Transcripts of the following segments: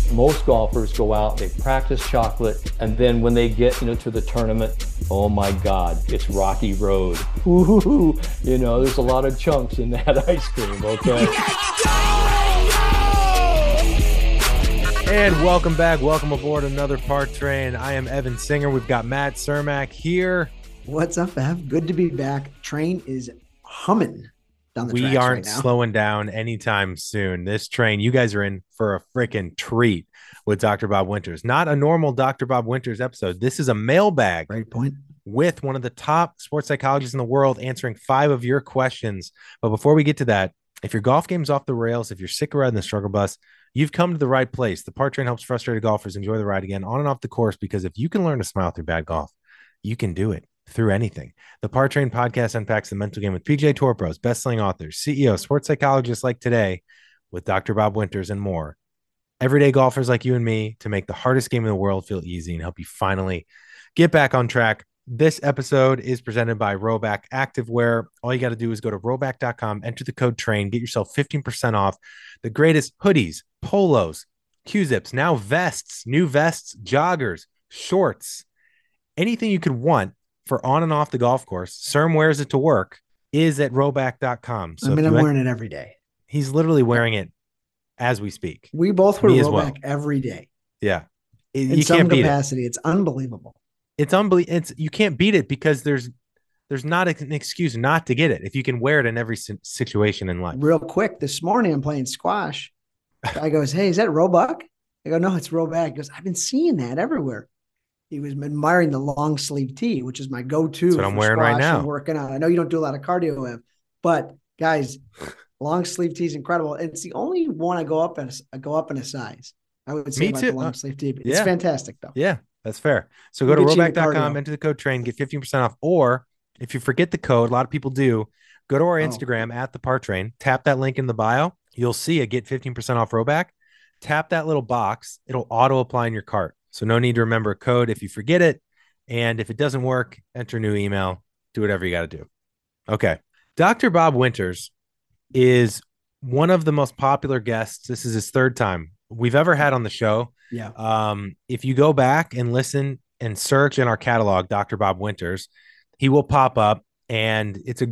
Most golfers go out, they practice chocolate, and then when they get, to the tournament, oh my God, it's rocky road. Ooh, there's a lot of chunks in that ice cream, okay? And welcome back. Welcome aboard another Part Train. I am Evan Singer. We've got Matt Cermak here. What's up, Ev? Good to be back. Train is humming down the tracks We aren't right now. slowing down anytime soon. This train, you guys are in for a freaking treat with Dr. Bob Winters. Not a normal Dr. Bob Winters episode. This is a mailbag. Great point. With one of the top sports psychologists in the world answering 5 of your questions. But before we get to that, if your golf game's off the rails, if you're sick of riding the struggle bus, you've come to the right place. The Part Train helps frustrated golfers enjoy the ride again on and off the course, because if you can learn to smile through bad golf, you can do it through anything. The Part Train podcast unpacks the mental game with PGA Tour pros, best-selling authors, CEOs, sports psychologists like today with Dr. Bob Winters and more. Everyday golfers like you and me to make the hardest game in the world feel easy and help you finally get back on track. This episode is presented by Rhoback Activewear. All you got to do is go to rhoback.com, enter the code TRAIN, get yourself 15% off the greatest hoodies, polos, Q-zips, now vests, new vests, joggers, shorts, anything you could want for on and off the golf course. CERM wears it to work, is at rhoback.com. So I'm wearing it every day. He's literally wearing it as we speak. We both wear well. Rhoback every day. Yeah. In you some can't beat capacity. It's unbelievable. It's unbelievable. You can't beat it because there's not an excuse not to get it if you can wear it in every situation in life. Real quick, this morning I'm playing squash. Guy goes, "Hey, is that Rhoback?" I go, "No, it's Rhoback." He goes, "I've been seeing that everywhere." He was admiring the long sleeve tee, which is my go-to. That's what I'm wearing right now. Working out. I know you don't do a lot of cardio, Ev, but guys, long sleeve tee is incredible. It's the only one I go up in a size. I would say Me about too. The long sleeve tee. It's fantastic though. Yeah, that's fair. So go to rhoback.com, enter the code TRAIN, get 15% off. Or if you forget the code, a lot of people do, go to our Instagram at the Part Train, tap that link in the bio. You'll see it, get 15% off Rhoback. Tap that little box. It'll auto apply in your cart. So no need to remember a code if you forget it. And if it doesn't work, enter a new email, do whatever you got to do. Okay. Dr. Bob Winters is one of the most popular guests. This is his 3rd time we've ever had on the show. Yeah. If you go back and listen and search in our catalog, Dr. Bob Winters, he will pop up, and it's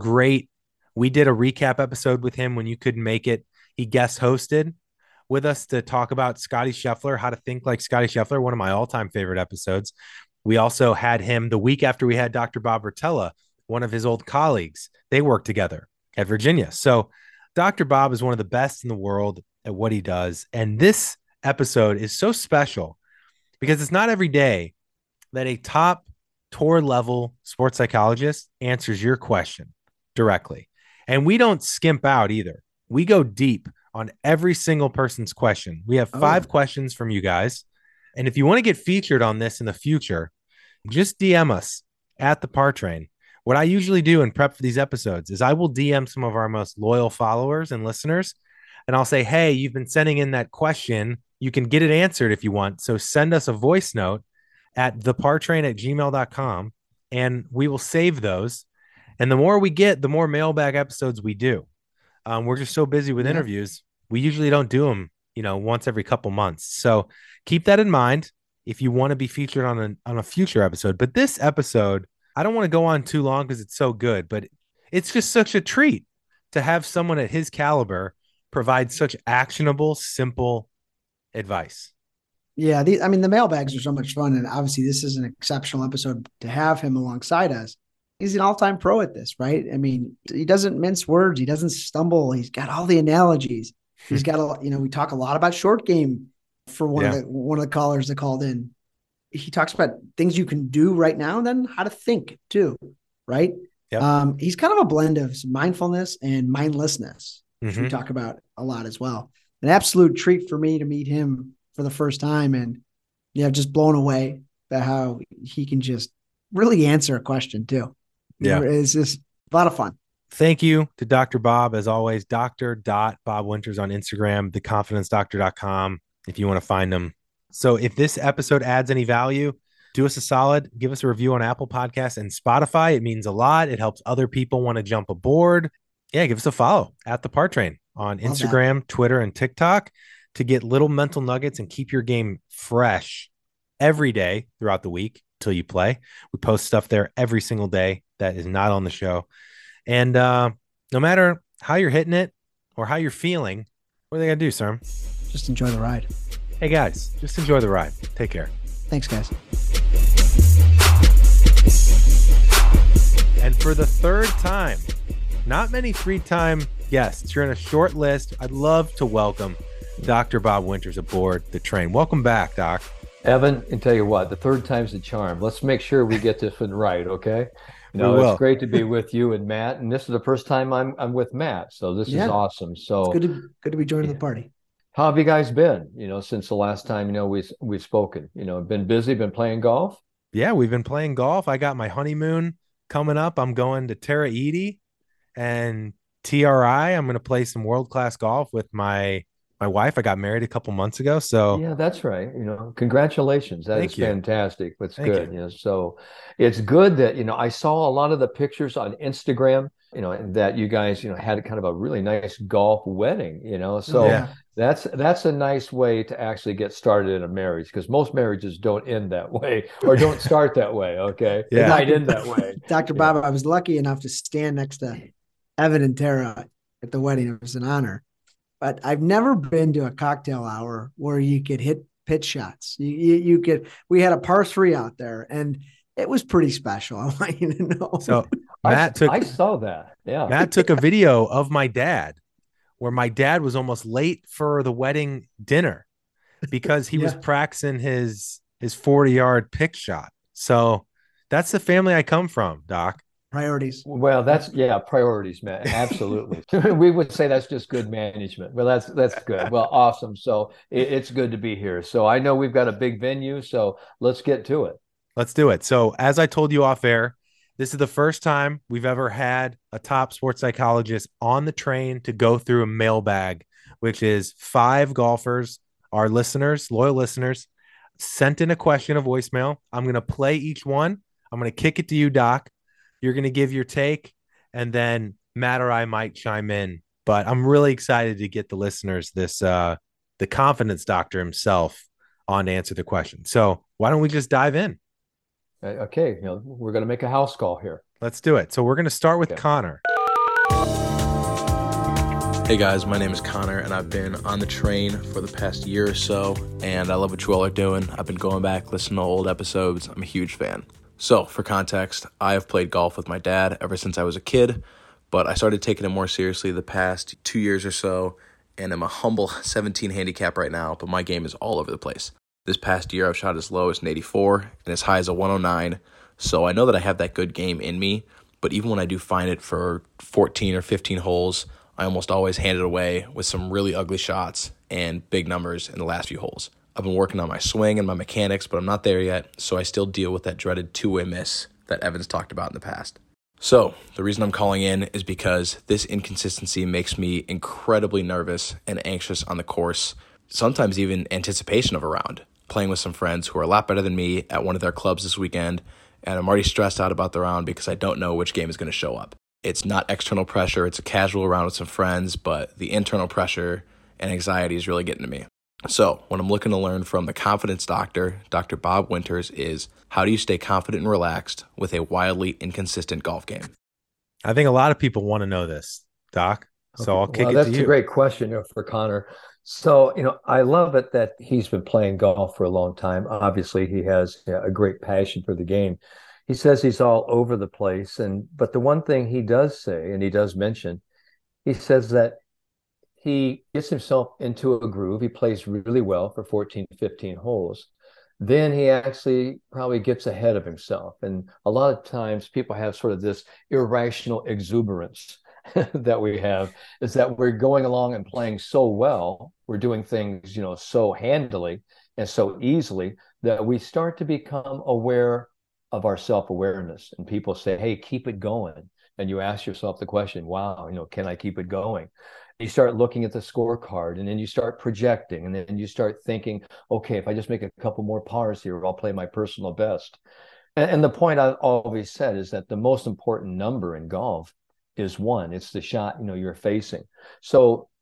we did a recap episode with him when you couldn't make it. He guest hosted with us to talk about Scottie Scheffler, how to think like Scottie Scheffler, one of my all-time favorite episodes. We also had him the week after we had Dr. Bob Rotella, one of his old colleagues. They worked together at Virginia. So Dr. Bob is one of the best in the world at what he does. And this episode is so special because it's not every day that a top tour level sports psychologist answers your question directly. And we don't skimp out either. We go deep on every single person's question. We have 5 questions from you guys. And if you want to get featured on this in the future, just DM us at the Part Train. What I usually do in prep for these episodes is I will DM some of our most loyal followers and listeners, and I'll say, "Hey, you've been sending in that question. You can get it answered if you want. So send us a voice note at thepartrain@gmail.com, and we will save those. And the more we get, the more mailbag episodes we do. We're just so busy with interviews. We usually don't do them, once every couple months. So keep that in mind if you want to be featured on a future episode. But this episode, I don't want to go on too long because it's so good, but it's just such a treat to have someone at his caliber provide such actionable, simple advice. Yeah. The mailbags are so much fun. And obviously this is an exceptional episode to have him alongside us. He's an all-time pro at this, right? I mean, he doesn't mince words. He doesn't stumble. He's got all the analogies. He's got we talk a lot about short game for one of the callers that called in. He talks about things you can do right now and then how to think too, right? Yep. He's kind of a blend of mindfulness and mindlessness, which we talk about a lot as well. An absolute treat for me to meet him for the first time, and just blown away by how he can just really answer a question too. Yeah. It's just a lot of fun. Thank you to Dr. Bob, as always. Dr.Bob Winters on Instagram, theconfidencedoctor.com if you want to find him. So if this episode adds any value, do us a solid, give us a review on Apple Podcasts and Spotify. It means a lot. It helps other people want to jump aboard. Yeah, give us a follow at the Part Train on Instagram, Twitter, and TikTok. to get little mental nuggets and keep your game fresh every day throughout the week till you play. We post stuff there every single day that is not on the show. And no matter how you're hitting it or how you're feeling, what are they going to do, sir? Just enjoy the ride. Hey, guys, just enjoy the ride. Take care. Thanks, guys. And for the third time, not many three-time guests. You're in a short list. I'd love to welcome Dr. Bob Winters aboard the train. Welcome back, Doc. Evan, and tell you what, the third time's the charm. Let's make sure we get this one right, okay? It's great to be with you and Matt, and this is the first time I'm with Matt, so this is awesome. So it's good to be joining the party. How have you guys been? Since the last time we've spoken. Been busy, been playing golf. Yeah, we've been playing golf. I got my honeymoon coming up. I'm going to Terra Iti and TRI. I'm going to play some world-class golf with my wife. I got married a couple months ago. So yeah, that's right. Congratulations. That is fantastic. That's good. So it's good that, I saw a lot of the pictures on Instagram, that you guys, had kind of a really nice golf wedding, so that's a nice way to actually get started in a marriage, because most marriages don't end that way or don't start that way. Okay. It might end that way. Dr. Bob, I was lucky enough to stand next to Evan and Tara at the wedding. It was an honor. But I've never been to a cocktail hour where you could hit pitch shots. We had a par 3 out there, and it was pretty special. I want you to know. So I saw that. Yeah. Matt took a video of my dad where my dad was almost late for the wedding dinner because he was practicing his 40-yard pick shot. So that's the family I come from, Doc. Priorities. Well, that's priorities, man. Absolutely. We would say that's just good management. Well, that's good. Well, awesome. So it's good to be here. So I know we've got a big venue, so let's get to it. Let's do it. So as I told you off air, this is the first time we've ever had a top sports psychologist on the train to go through a mailbag, which is 5 golfers, our listeners, loyal listeners, sent in a question, a voicemail. I'm going to play each one. I'm going to kick it to you, Doc. You're going to give your take, and then Matt or I might chime in. But I'm really excited to get the listeners the confidence doctor himself on to answer the question. So why don't we just dive in? Okay. We're going to make a house call here. Let's do it. So we're going to start with Connor. Hey guys, my name is Connor, and I've been on the train for the past year or so, and I love what you all are doing. I've been going back, listening to old episodes. I'm a huge fan. So, for context, I have played golf with my dad ever since I was a kid, but I started taking it more seriously the past 2 years or so, and I'm a humble 17 handicap right now, but my game is all over the place. This past year, I've shot as low as an 84 and as high as a 109, so I know that I have that good game in me, but even when I do find it for 14 or 15 holes, I almost always hand it away with some really ugly shots and big numbers in the last few holes. I've been working on my swing and my mechanics, but I'm not there yet, so I still deal with that dreaded two-way miss that Evan's talked about in the past. So, the reason I'm calling in is because this inconsistency makes me incredibly nervous and anxious on the course, sometimes even anticipation of a round. Playing with some friends who are a lot better than me at one of their clubs this weekend, and I'm already stressed out about the round because I don't know which game is going to show up. It's not external pressure, it's a casual round with some friends, but the internal pressure and anxiety is really getting to me. So, what I'm looking to learn from the confidence doctor, Dr. Bob Winters, is how do you stay confident and relaxed with a wildly inconsistent golf game? I think a lot of people want to know this, Doc. So I'll kick it to you. That's a great question for Connor. So, I love it that he's been playing golf for a long time. Obviously, he has a great passion for the game. He says he's all over the place. But the one thing he does say, and he does mention, he says that he gets himself into a groove. He plays really well for 14, 15 holes. Then he actually probably gets ahead of himself. And a lot of times people have sort of this irrational exuberance that we have, is that we're going along and playing so well. We're doing things, so handily and so easily that we start to become aware of our self-awareness. And people say, hey, keep it going. And you ask yourself the question, wow, can I keep it going? You start looking at the scorecard, and then you start projecting, and then you start thinking, okay, if I just make a couple more pars here, I'll play my personal best. And the point I've always said is that the most important number in golf is 1. It's the shot, you're facing. So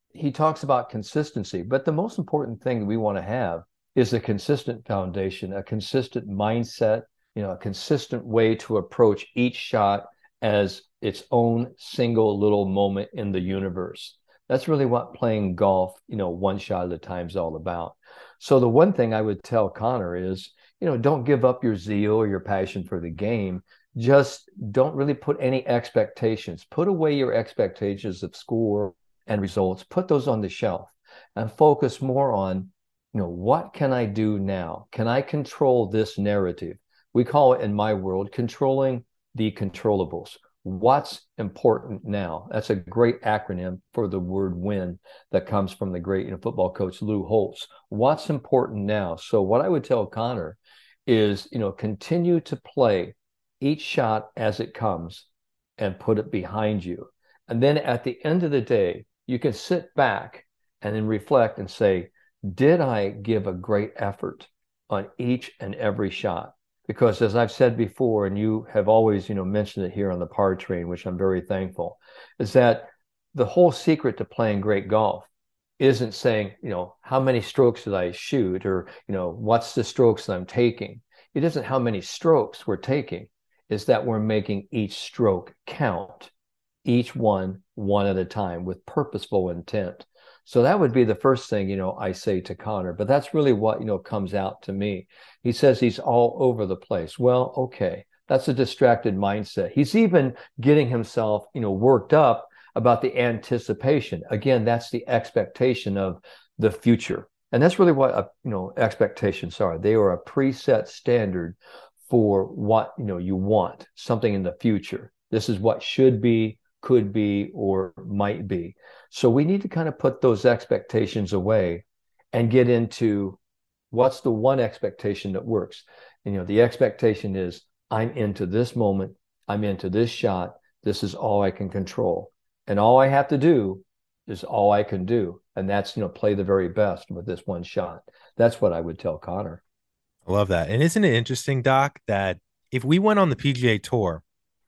he talks about consistency, but the most important thing we want to have is a consistent foundation, a consistent mindset, a consistent way to approach each shot as its own single little moment in the universe. That's really what playing golf, one shot at a time is all about. So the one thing I would tell Connor is, don't give up your zeal or your passion for the game. Just don't really put any expectations. Put away your expectations of score and results. Put those on the shelf and focus more on, what can I do now? Can I control this narrative? We call it in my world controlling the controllables. What's important now? That's a great acronym for the word win that comes from the great football coach Lou Holtz. What's important now? So what I would tell Connor is, continue to play each shot as it comes and put it behind you. And then at the end of the day, you can sit back and then reflect and say, did I give a great effort on each and every shot? Because as I've said before, and you have always, mentioned it here on the Par Train, which I'm very thankful, is that the whole secret to playing great golf isn't saying, how many strokes did I shoot, or, what's the strokes that I'm taking? It isn't how many strokes we're taking, is that we're making each stroke count, each one at a time with purposeful intent. So that would be the first thing, I say to Connor, but that's really what, comes out to me. He says he's all over the place. Well, okay, that's a distracted mindset. He's even getting himself, worked up about the anticipation. Again, that's the expectation of the future. And that's really what, expectations are. They are a preset standard for what, you want, something in the future. This is what should be, could be, or might be. So we need to kind of put those expectations away and get into what's the one expectation that works. The expectation is I'm into this moment. I'm into this shot. This is all I can control. And all I have to do is all I can do. And that's, play the very best with this one shot. That's what I would tell Connor. I love that. And isn't it interesting, Doc, that if we went on the PGA Tour,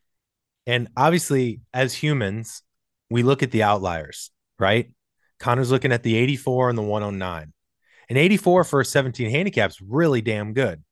and obviously as humans, we look at the outliers, right? Connor's looking at the 84 and the 109. An 84 for a 17 handicap is really damn good.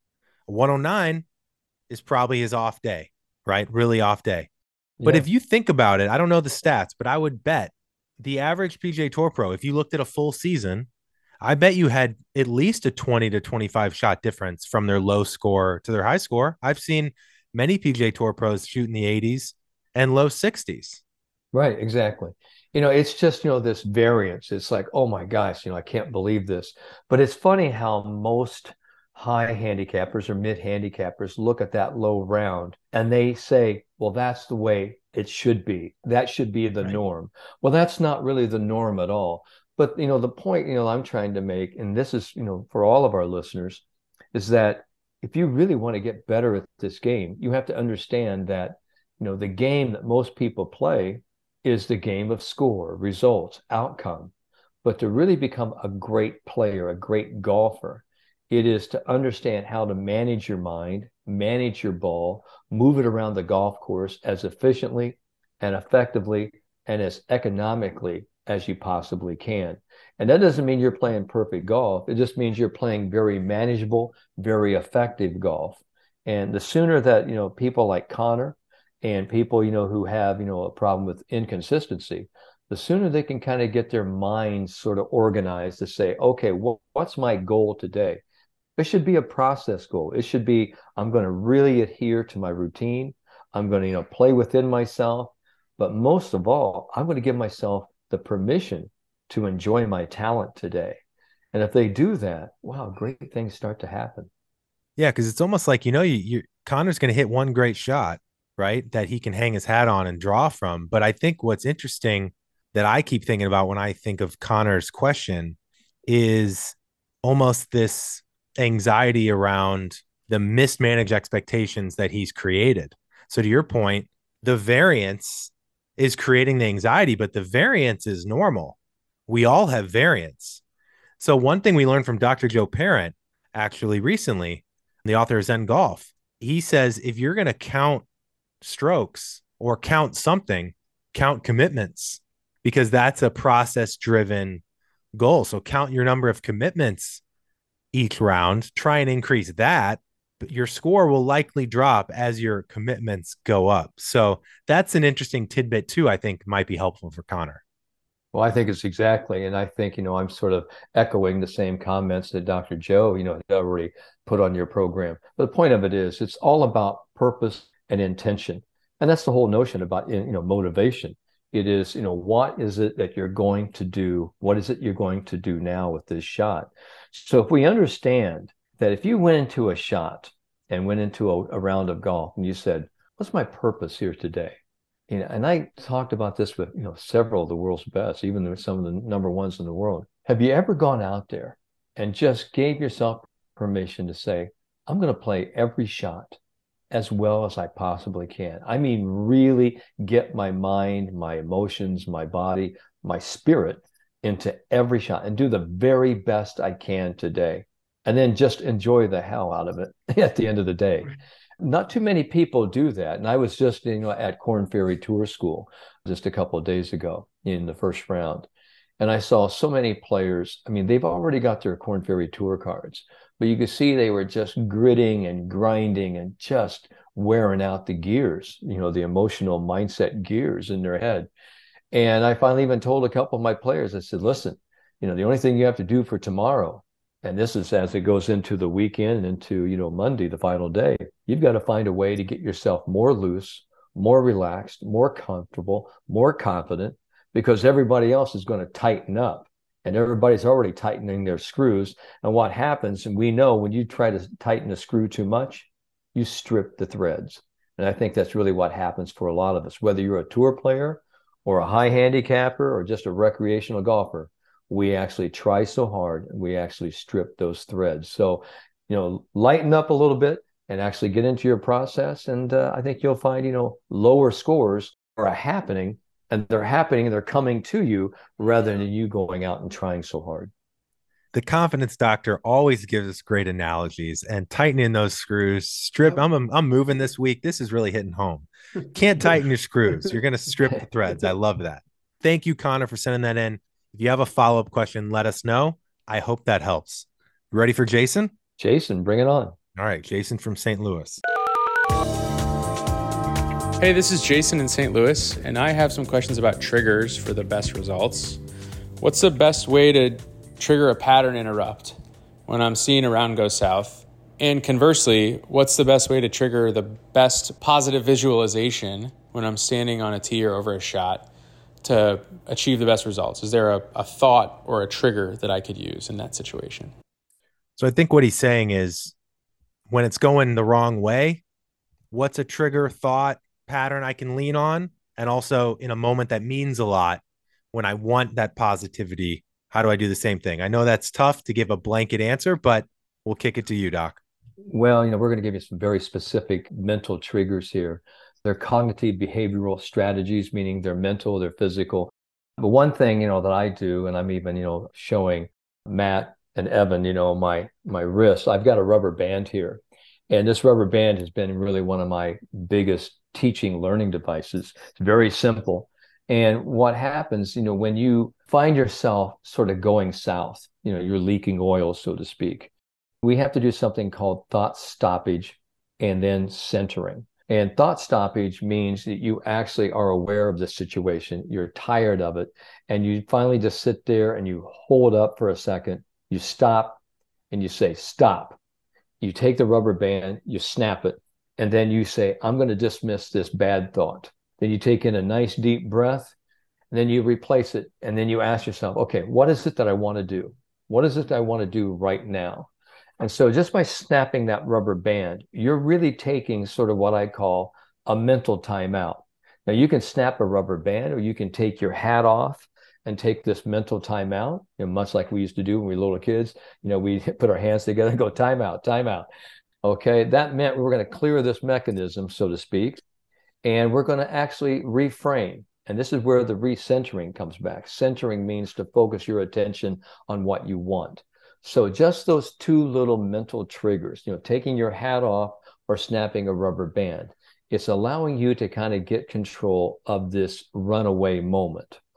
A 109 is probably his off day, right? Really off day. Yeah. But if you think about it, I don't know the stats, but I would bet the average PGA Tour pro, if you looked at a full season, I bet you had at least a 20 to 25 shot difference from their low score to their high score. I've seen many PGA Tour pros shoot in the 80s and low 60s. Right, exactly. It's just, this variance. It's like, oh my gosh, I can't believe this. But it's funny how most high handicappers or mid handicappers look at that low round and they say, well, that's the way it should be. That should be the norm. Well, that's not really the norm at all. But, the point, I'm trying to make, and this is, for all of our listeners, is that if you really want to get better at this game, you have to understand that, the game that most people play is the game of score, results, outcome. But to really become a great player, a great golfer, it is to understand how to manage your mind, manage your ball, move it around the golf course as efficiently and effectively and as economically as you possibly can. And that doesn't mean you're playing perfect golf. It just means you're playing very manageable, very effective golf. And the sooner that, people like Connor and people, who have, a problem with inconsistency, the sooner they can kind of get their minds sort of organized to say, okay, what's my goal today? It should be a process goal. It should be, I'm going to really adhere to my routine. I'm going to, play within myself. But most of all, I'm going to give myself the permission to enjoy my talent today. And if they do that, wow, great things start to happen. Yeah, because it's almost like, Connor's going to hit one great shot, right, that he can hang his hat on and draw from. But I think what's interesting that I keep thinking about when I think of Connor's question is almost this anxiety around the mismanaged expectations that he's created. So to your point, the variance is creating the anxiety, but the variance is normal. We all have variance. So one thing we learned from Dr. Joe Parent actually recently, the author of Zen Golf, he says, if you're going to count strokes or count something, count commitments. because that's a process driven goal. So count your number of commitments each round, try and increase that, but your score will likely drop as your commitments go up. So that's an interesting tidbit too, I think might be helpful for Connor. Well, I think it's exactly, and I think, I'm sort of echoing the same comments that Dr. Joe, had already put on your program. But the point of it is, it's all about purpose and intention. And that's the whole notion about, motivation. It is, what is it that you're going to do? What is it you're going to do now with this shot? So if we understand that if you went into a shot and went into a round of golf and you said, what's my purpose here today? And I talked about this with, several of the world's best, even some of the number ones in the world. Have you ever gone out there and just gave yourself permission to say, I'm going to play every shot as well as I possibly can? I mean, really get my mind, my emotions, my body, my spirit into every shot and do the very best I can today. And then just enjoy the hell out of it at the end of the day. Not too many people do that. And I was just, at Korn Ferry Tour School just a couple of days ago in the first round. And I saw so many players. I mean, they've already got their Korn Ferry Tour cards, but you could see they were just gritting and grinding and just wearing out the gears, the emotional mindset gears in their head. And I finally even told a couple of my players, I said, listen, the only thing you have to do for tomorrow, and this is as it goes into the weekend, into, Monday, the final day, you've got to find a way to get yourself more loose, more relaxed, more comfortable, more confident, because everybody else is going to tighten up and everybody's already tightening their screws. And what happens, and we know when you try to tighten a screw too much, you strip the threads. And I think that's really what happens for a lot of us, whether you're a tour player or a high handicapper or just a recreational golfer. We actually try so hard and we actually strip those threads. So, lighten up a little bit and actually get into your process. And I think you'll find, lower scores are happening, and they're coming to you rather than you going out and trying so hard. The confidence doctor always gives us great analogies, and tightening those screws, strip. I'm moving this week. This is really hitting home. Can't tighten your screws. You're going to strip the threads. I love that. Thank you, Connor, for sending that in. If you have a follow-up question, let us know. I hope that helps. Ready for Jason? Jason, bring it on. All right, Jason from St. Louis. Hey, this is Jason in St. Louis, and I have some questions about triggers for the best results. What's the best way to trigger a pattern interrupt when I'm seeing a round go south? And conversely, what's the best way to trigger the best positive visualization when I'm standing on a tee or over a shot to achieve the best results? Is there a thought or a trigger that I could use in that situation? So I think what he's saying is when it's going the wrong way, what's a trigger, thought, pattern I can lean on? And also in a moment that means a lot, when I want that positivity, how do I do the same thing? I know that's tough to give a blanket answer, but we'll kick it to you, Doc. Well, we're going to give you some very specific mental triggers here. They're cognitive behavioral strategies, meaning they're mental, they're physical. But one thing, that I do, and I'm even, showing Matt and Evan, my wrist, I've got a rubber band here. And this rubber band has been really one of my biggest teaching learning devices. It's very simple. And what happens, when you find yourself sort of going south, you're leaking oil, so to speak, we have to do something called thought stoppage and then centering. And thought stoppage means that you actually are aware of the situation, you're tired of it, and you finally just sit there and you hold up for a second, you stop, and you say, stop. You take the rubber band, you snap it, and then you say, I'm going to dismiss this bad thought. Then you take in a nice deep breath, and then you replace it, and then you ask yourself, okay, what is it that I want to do? What is it that I want to do right now? And so just by snapping that rubber band, you're really taking sort of what I call a mental timeout. Now, you can snap a rubber band, or you can take your hat off and take this mental timeout, much like we used to do when we were little kids. We put our hands together and go, timeout, timeout. Okay, that meant we were going to clear this mechanism, so to speak, and we're going to actually reframe. And this is where the recentering comes back. Centering means to focus your attention on what you want. So just those two little mental triggers, taking your hat off or snapping a rubber band, it's allowing you to kind of get control of this runaway moment.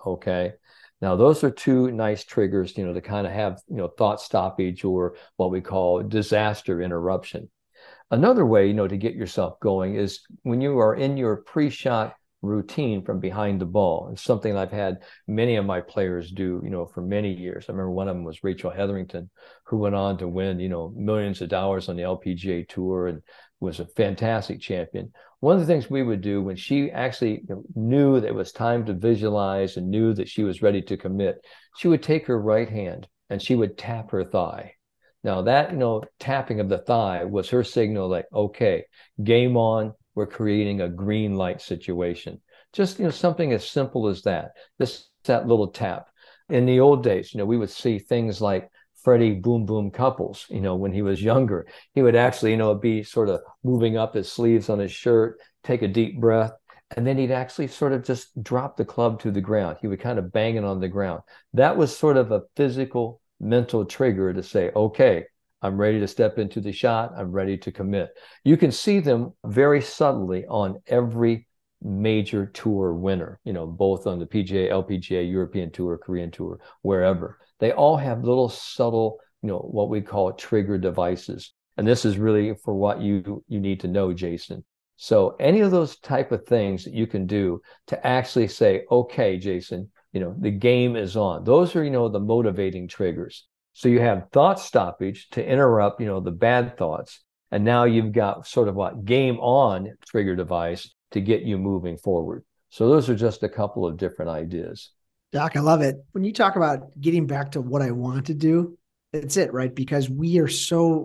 Okay. Now, those are two nice triggers, to kind of have, thought stoppage or what we call disaster interruption. Another way, to get yourself going is when you are in your pre-shot routine from behind the ball. It's something I've had many of my players do, for many years. I remember one of them was Rachel Hetherington, who went on to win, millions of dollars on the LPGA tour and was a fantastic champion. One of the things we would do when she actually knew that it was time to visualize and knew that she was ready to commit, she would take her right hand and she would tap her thigh. Now that, tapping of the thigh was her signal like, okay, game on, we're creating a green light situation. Just, something as simple as that, just that little tap. In the old days, we would see things like Freddie Boom Boom Couples, when he was younger, he would actually, be sort of moving up his sleeves on his shirt, take a deep breath, and then he'd actually sort of just drop the club to the ground. He would kind of bang it on the ground. That was sort of a physical, mental trigger to say, okay, I'm ready to step into the shot. I'm ready to commit. You can see them very subtly on every major tour winner, both on the PGA, LPGA, European Tour, Korean Tour, wherever. They all have little subtle, what we call trigger devices. And this is really for what you need to know, Jason. So any of those type of things that you can do to actually say, okay, Jason, the game is on. Those are, the motivating triggers. So you have thought stoppage to interrupt, the bad thoughts. And now you've got sort of what game on trigger device to get you moving forward. So those are just a couple of different ideas. Doc, I love it. When you talk about getting back to what I want to do, it's it, right? Because we are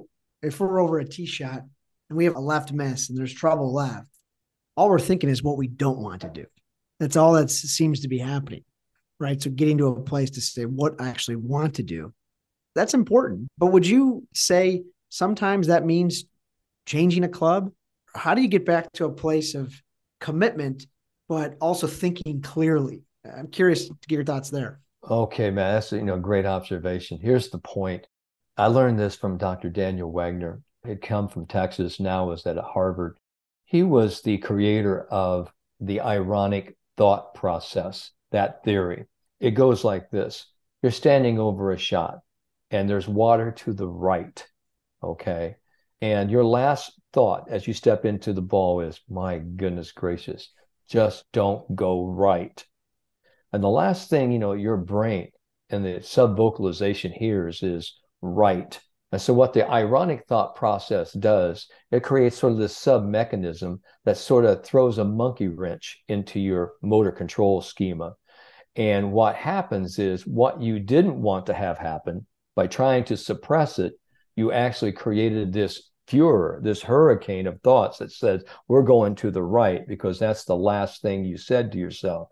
if we're over a tee shot and we have a left miss and there's trouble left, all we're thinking is what we don't want to do. That's all that seems to be happening, right? So getting to a place to say what I actually want to do, that's important. But would you say sometimes that means changing a club? How do you get back to a place of commitment, but also thinking clearly? I'm curious to get your thoughts there. Okay, man, that's a great observation. Here's the point. I learned this from Dr. Daniel Wagner. He'd come from Texas, now was at Harvard. He was the creator of the ironic thought process, that theory. It goes like this. You're standing over a shot and there's water to the right, okay? And your last thought as you step into the ball is, my goodness gracious, just don't go right. And the last thing, your brain and the sub-vocalization hears is right. And so what the ironic thought process does, it creates sort of this sub-mechanism that sort of throws a monkey wrench into your motor control schema. And what happens is what you didn't want to have happen, by trying to suppress it, you actually created this furor, this hurricane of thoughts that says, we're going to the right, because that's the last thing you said to yourself.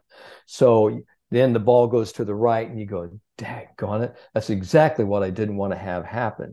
So then the ball goes to the right and you go, daggone it, that's exactly what I didn't want to have happen.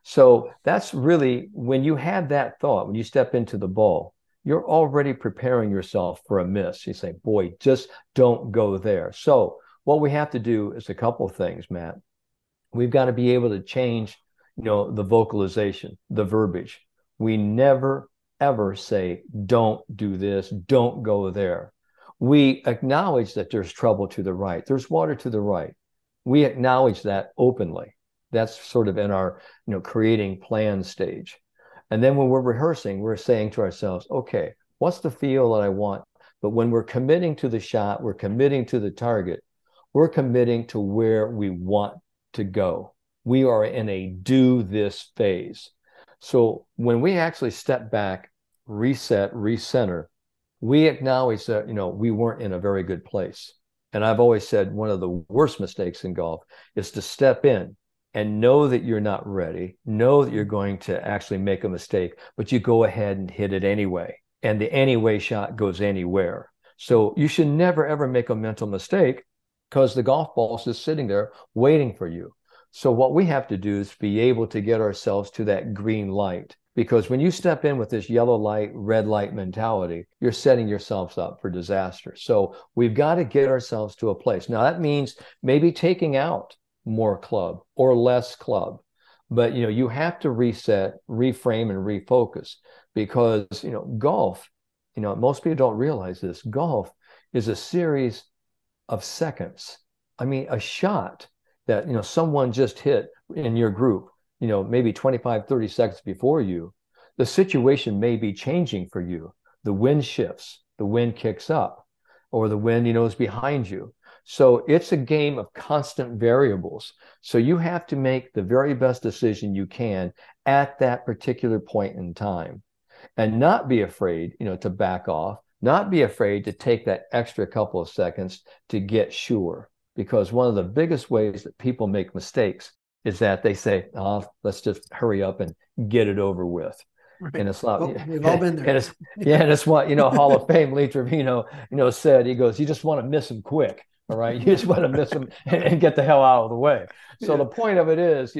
So that's really, when you have that thought, when you step into the ball, you're already preparing yourself for a miss. You say, boy, just don't go there. So what we have to do is a couple of things, Matt. We've got to be able to change, the vocalization, the verbiage. We never, ever say, don't do this, don't go there. We acknowledge that there's trouble to the right. There's water to the right. We acknowledge that openly. That's sort of in our, creating plan stage. And then when we're rehearsing, we're saying to ourselves, okay, what's the feel that I want? But when we're committing to the shot, we're committing to the target, we're committing to where we want to go. We are in a do this phase. So when we actually step back, reset, recenter, we acknowledge that, we weren't in a very good place. And I've always said one of the worst mistakes in golf is to step in and know that you're not ready, know that you're going to actually make a mistake, but you go ahead and hit it anyway. And the anyway shot goes anywhere. So you should never, ever make a mental mistake, because the golf ball is just sitting there waiting for you. So what we have to do is be able to get ourselves to that green light, because when you step in with this yellow light, red light mentality, you're setting yourselves up for disaster. So we've got to get ourselves to a place. Now that means maybe taking out more club or less club, but you have to reset, reframe, and refocus, because golf, most people don't realize this. Golf is a series of seconds. I mean, a shot that, someone just hit in your group, maybe 25, 30 seconds before you, the situation may be changing for you. The wind shifts, the wind kicks up, or the wind, is behind you. So it's a game of constant variables. So you have to make the very best decision you can at that particular point in time, and not be afraid, to back off, not be afraid to take that extra couple of seconds to get sure. Because one of the biggest ways that people make mistakes is that they say, "Oh, let's just hurry up and get it over with." Right. And it's not. We've all been there. And it's what Hall of Fame Lee Trevino, said. He goes, "You just want to miss them quick, all right? You just want to miss them and get the hell out of the way." So the point of it is,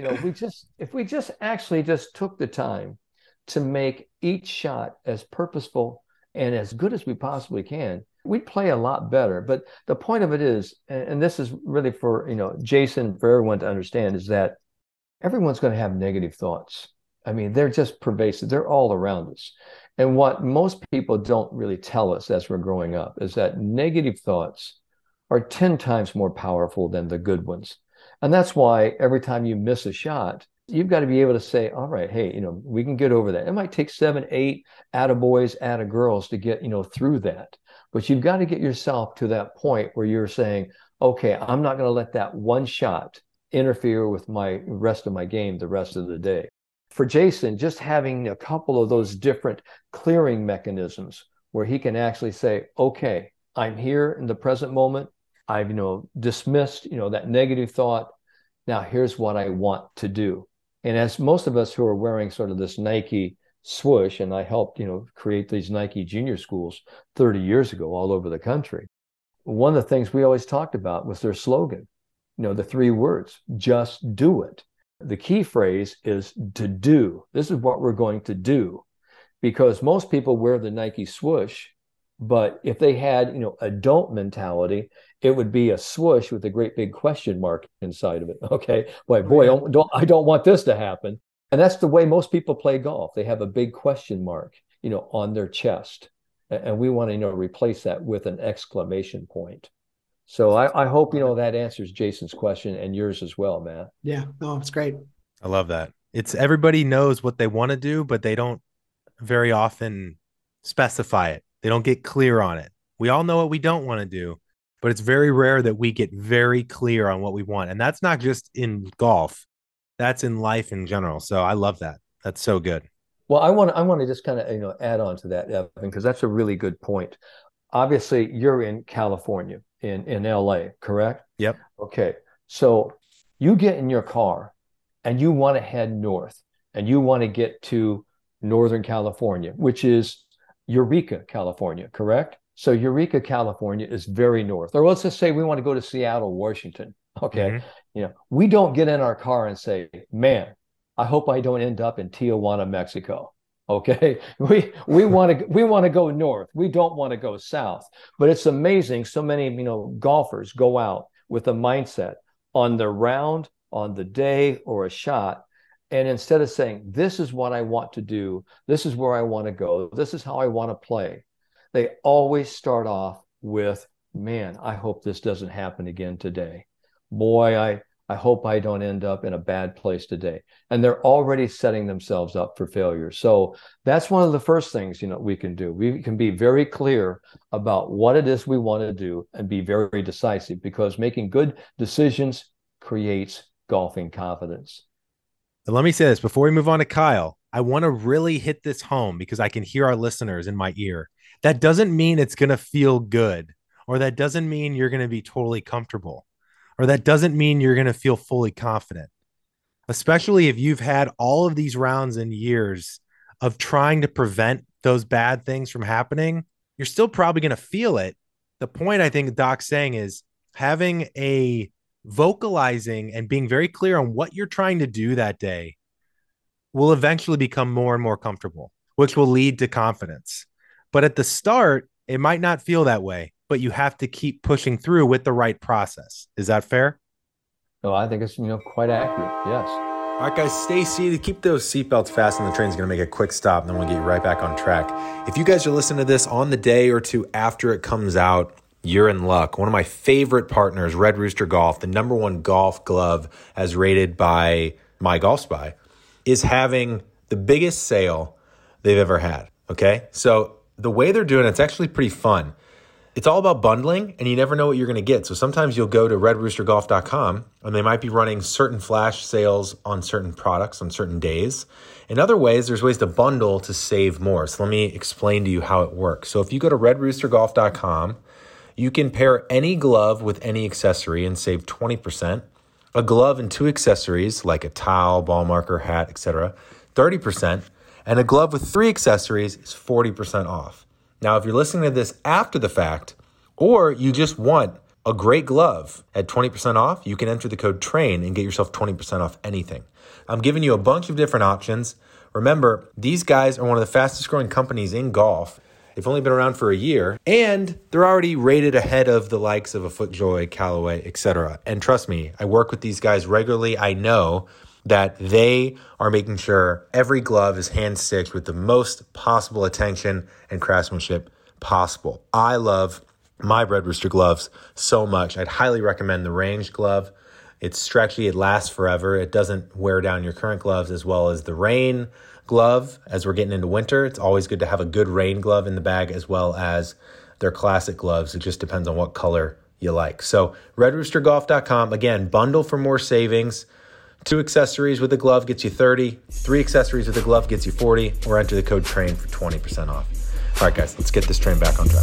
if we just actually just took the time to make each shot as purposeful and as good as we possibly can, we'd play a lot better. But the point of it is, and this is really for, Jason, for everyone to understand, is that everyone's going to have negative thoughts. I mean, they're just pervasive. They're all around us. And what most people don't really tell us as we're growing up is that negative thoughts are 10 times more powerful than the good ones. And that's why every time you miss a shot, you've got to be able to say, all right, hey, we can get over that. It might take 7, 8 attaboys, attagirls to get, through that. But you've got to get yourself to that point where you're saying, okay, I'm not going to let that one shot interfere with my rest of my game the rest of the day. For Jason, just having a couple of those different clearing mechanisms where he can actually say, okay, I'm here in the present moment. I've, dismissed, that negative thought. Now here's what I want to do. And as most of us who are wearing sort of this Nike swoosh, and I helped, create these Nike junior schools 30 years ago all over the country. One of the things we always talked about was their slogan, the 3 words, just do it. The key phrase is to do. This is what we're going to do, because most people wear the Nike swoosh, but if they had, a don't mentality, it would be a swoosh with a great big question mark inside of it. Okay. Boy, I don't want this to happen. And that's the way most people play golf. They have a big question mark, on their chest. And we want to, replace that with an exclamation point. So I hope, that answers Jason's question and yours as well, Matt. Yeah, no, it's great. I love that. It's everybody knows what they want to do, but they don't very often specify it. They don't get clear on it. We all know what we don't want to do, but it's very rare that we get very clear on what we want. And that's not just in golf. That's in life in general. So I love that. That's so good. Well, I want to just kind of, add on to that, Evan, because that's a really good point. Obviously, you're in California, in LA, correct? Yep. Okay. So you get in your car and you want to head north and you want to get to Northern California, which is Eureka, California, correct? So Eureka, California is very north. Or let's just say we want to go to Seattle, Washington. Okay. Mm-hmm. We don't get in our car and say, man, I hope I don't end up in Tijuana, Mexico. Okay. We want to go north. We don't want to go south. But it's amazing. So many, golfers go out with a mindset on the round, on the day, or a shot. And instead of saying, this is what I want to do, this is where I want to go, this is how I want to play, they always start off with, man, I hope this doesn't happen again today. Boy, I hope I don't end up in a bad place today. And they're already setting themselves up for failure. So that's one of the first things, we can do. We can be very clear about what it is we want to do and be very decisive, because making good decisions creates golfing confidence. And let me say this before we move on to Kyle. I want to really hit this home because I can hear our listeners in my ear. That doesn't mean it's going to feel good, or that doesn't mean you're going to be totally comfortable, or that doesn't mean you're going to feel fully confident, especially if you've had all of these rounds and years of trying to prevent those bad things from happening. You're still probably going to feel it. The point I think Doc's saying is having a vocalizing and being very clear on what you're trying to do that day will eventually become more and more comfortable, which will lead to confidence. But at the start, it might not feel that way, but you have to keep pushing through with the right process. Is that fair? No, I think it's, quite accurate. Yes. All right, guys, stay seated. Keep those seatbelts fastened. The train's going to make a quick stop, and then we'll get you right back on track. If you guys are listening to this on the day or two after it comes out, you're in luck. One of my favorite partners, Red Rooster Golf, the number one golf glove as rated by My Golf Spy, is having the biggest sale they've ever had. Okay. So the way they're doing it's actually pretty fun. It's all about bundling, and you never know what you're going to get. So sometimes you'll go to redroostergolf.com and they might be running certain flash sales on certain products on certain days. In other ways, there's ways to bundle to save more. So let me explain to you how it works. So if you go to redroostergolf.com, you can pair any glove with any accessory and save 20%. A glove and 2 accessories like a towel, ball marker, hat, etc., 30%. And a glove with 3 accessories is 40% off. Now, if you're listening to this after the fact, or you just want a great glove at 20% off, you can enter the code TRAIN and get yourself 20% off anything. I'm giving you a bunch of different options. Remember, these guys are one of the fastest growing companies in golf. They've only been around for a year, and they're already rated ahead of the likes of a FootJoy, Callaway, etc. And trust me, I work with these guys regularly. I know that they are making sure every glove is hand stitched with the most possible attention and craftsmanship possible. I love my Red Rooster gloves so much. I'd highly recommend the Range glove. It's stretchy, it lasts forever. It doesn't wear down your current gloves, as well as the Rain glove. As we're getting into winter, it's always good to have a good rain glove in the bag, as well as their classic gloves. It just depends on what color you like. So redroostergolf.com, again, bundle for more savings. 2 accessories with a glove gets you 30. 3 accessories with a glove gets you 40. Or enter the code TRAIN for 20% off. All right, guys, let's get this train back on track.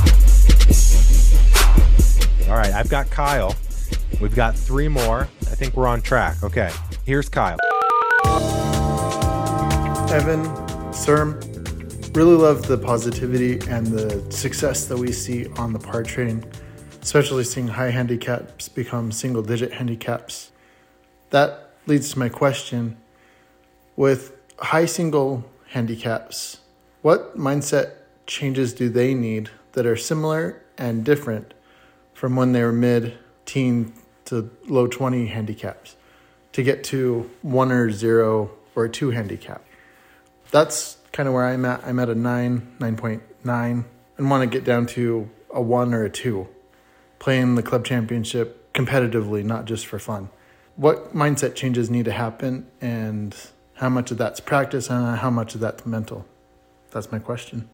All right, I've got Kyle. We've got 3 more. I think we're on track. Okay, here's Kyle. Evan, Serm, really love the positivity and the success that we see on the par train, especially seeing high handicaps become single-digit handicaps. That leads to my question. With high single handicaps, what mindset changes do they need that are similar and different from when they were mid-teen to low 20 handicaps to get to 1 or 0 or a 2 handicap? That's kind of where I'm at. I'm at a 9.9, and want to get down to a 1 or a 2, playing the club championship competitively, not just for fun. What mindset changes need to happen, and how much of that's practice and how much of that's mental? That's my question.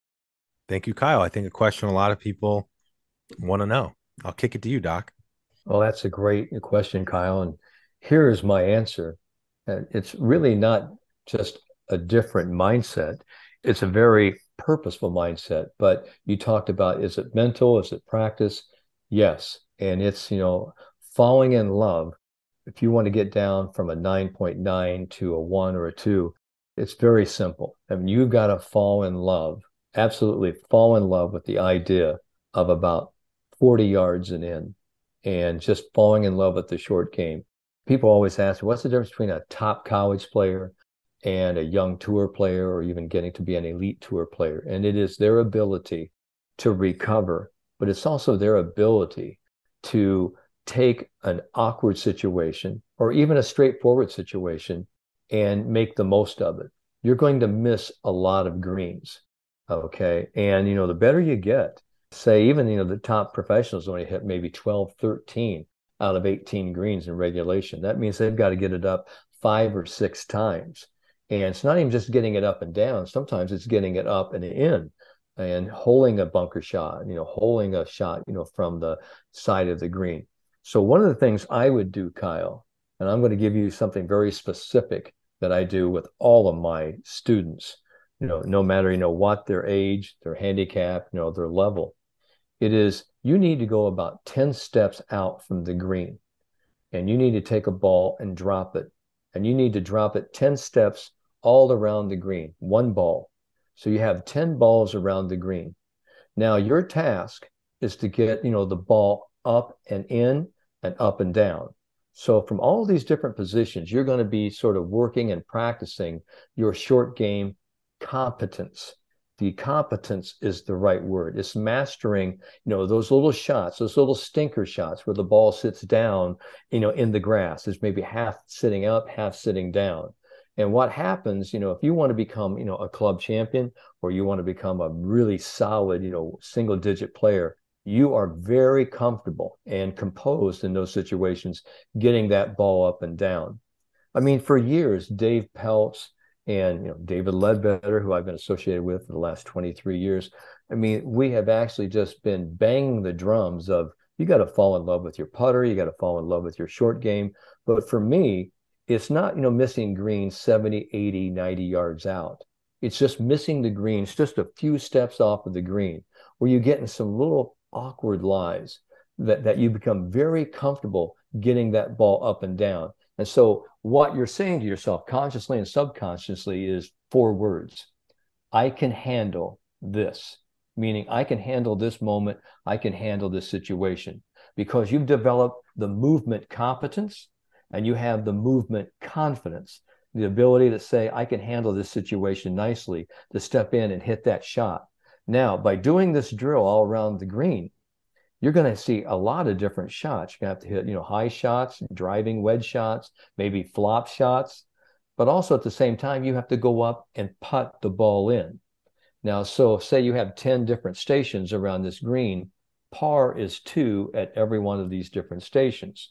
Thank you, Kyle. I think a question a lot of people want to know. I'll kick it to you, Doc. Well, that's a great question, Kyle. And here's my answer. It's really not just a different mindset. It's a very purposeful mindset. But you talked about, is it mental? Is it practice? Yes. And it's, falling in love. If you want to get down from a 9.9 to a 1 or a 2, it's very simple. I mean, you've got to fall in love, absolutely fall in love with the idea of about 40 yards and in, and just falling in love with the short game. People always ask, what's the difference between a top college player and a young tour player, or even getting to be an elite tour player? And it is their ability to recover, but it's also their ability to take an awkward situation or even a straightforward situation and make the most of it. You're going to miss a lot of greens, okay? And, the better you get, say even, the top professionals only hit maybe 12, 13 out of 18 greens in regulation. That means they've got to get it up 5 or 6 times. And it's not even just getting it up and down. Sometimes it's getting it up and in and holding a bunker shot, holding a shot, from the side of the green. So one of the things I would do, Kyle, and I'm going to give you something very specific that I do with all of my students, no matter, what their age, their handicap, their level, it is you need to go about 10 steps out from the green, and you need to take a ball and drop it. And you need to drop it 10 steps all around the green, 1 ball. So you have 10 balls around the green. Now your task is to get, the ball up and in and up and down. So from all these different positions, you're going to be sort of working and practicing your short game competence. The competence is the right word. It's mastering, those little shots, those little stinker shots where the ball sits down, in the grass. There's maybe half sitting up, half sitting down. And what happens, if you want to become, a club champion, or you want to become a really solid, single digit player, you are very comfortable and composed in those situations, getting that ball up and down. I mean, for years, Dave Peltz and David Ledbetter, who I've been associated with for the last 23 years, I mean, we have actually just been banging the drums of, you got to fall in love with your putter, you got to fall in love with your short game. But for me, it's not, missing greens 70, 80, 90 yards out. It's just missing the greens just a few steps off of the green, where you get in some little awkward lies that you become very comfortable getting that ball up and down. And so what you're saying to yourself consciously and subconsciously is 4 words. I can handle this, meaning I can handle this moment. I can handle this situation, because you've developed the movement competence and you have the movement confidence, the ability to say, I can handle this situation nicely, to step in and hit that shot. Now, by doing this drill all around the green, you're going to see a lot of different shots. You're going to have to hit, high shots, driving wedge shots, maybe flop shots. But also at the same time, you have to go up and putt the ball in. Now, so say you have 10 different stations around this green, par is 2 at every one of these different stations.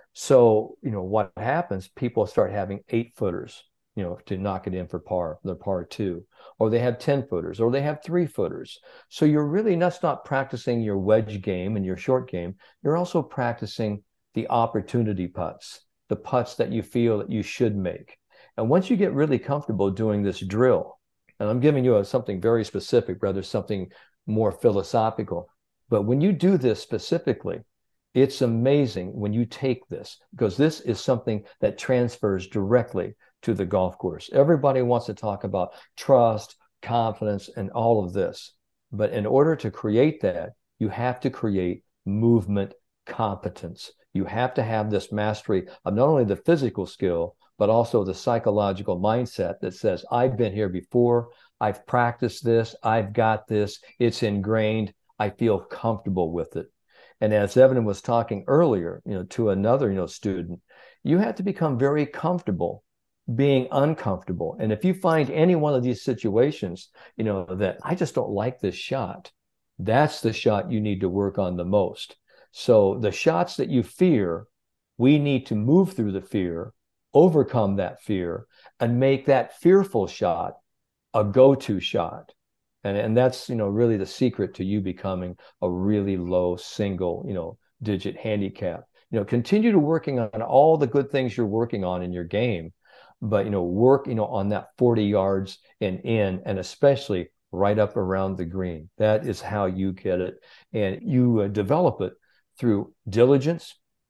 So, what happens, people start having 8-footers, to knock it in for par, their par 2, or they have 10-footers, or they have 3-footers. So you're really not practicing your wedge game and your short game. You're also practicing the opportunity putts, the putts that you feel that you should make. And once you get really comfortable doing this drill, and I'm giving you something very specific, rather something more philosophical, but when you do this specifically, it's amazing when you take this, because this is something that transfers directly to the golf course. Everybody wants to talk about trust, confidence, and all of this. But in order to create that, you have to create movement competence. You have to have this mastery of not only the physical skill, but also the psychological mindset that says, I've been here before, I've practiced this, I've got this, it's ingrained, I feel comfortable with it. And as Evan was talking earlier, to another, student, you have to become very comfortable being uncomfortable. And if you find any one of these situations, that I just don't like this shot, that's the shot you need to work on the most. So the shots that you fear, we need to move through the fear, overcome that fear, and make that fearful shot a go-to shot. And that's, really the secret to you becoming a really low single, digit handicap. Continue to working on all the good things you're working on in your game, but, work, on that 40 yards and in, and especially right up around the green. That is how you get it. And you develop it through diligence,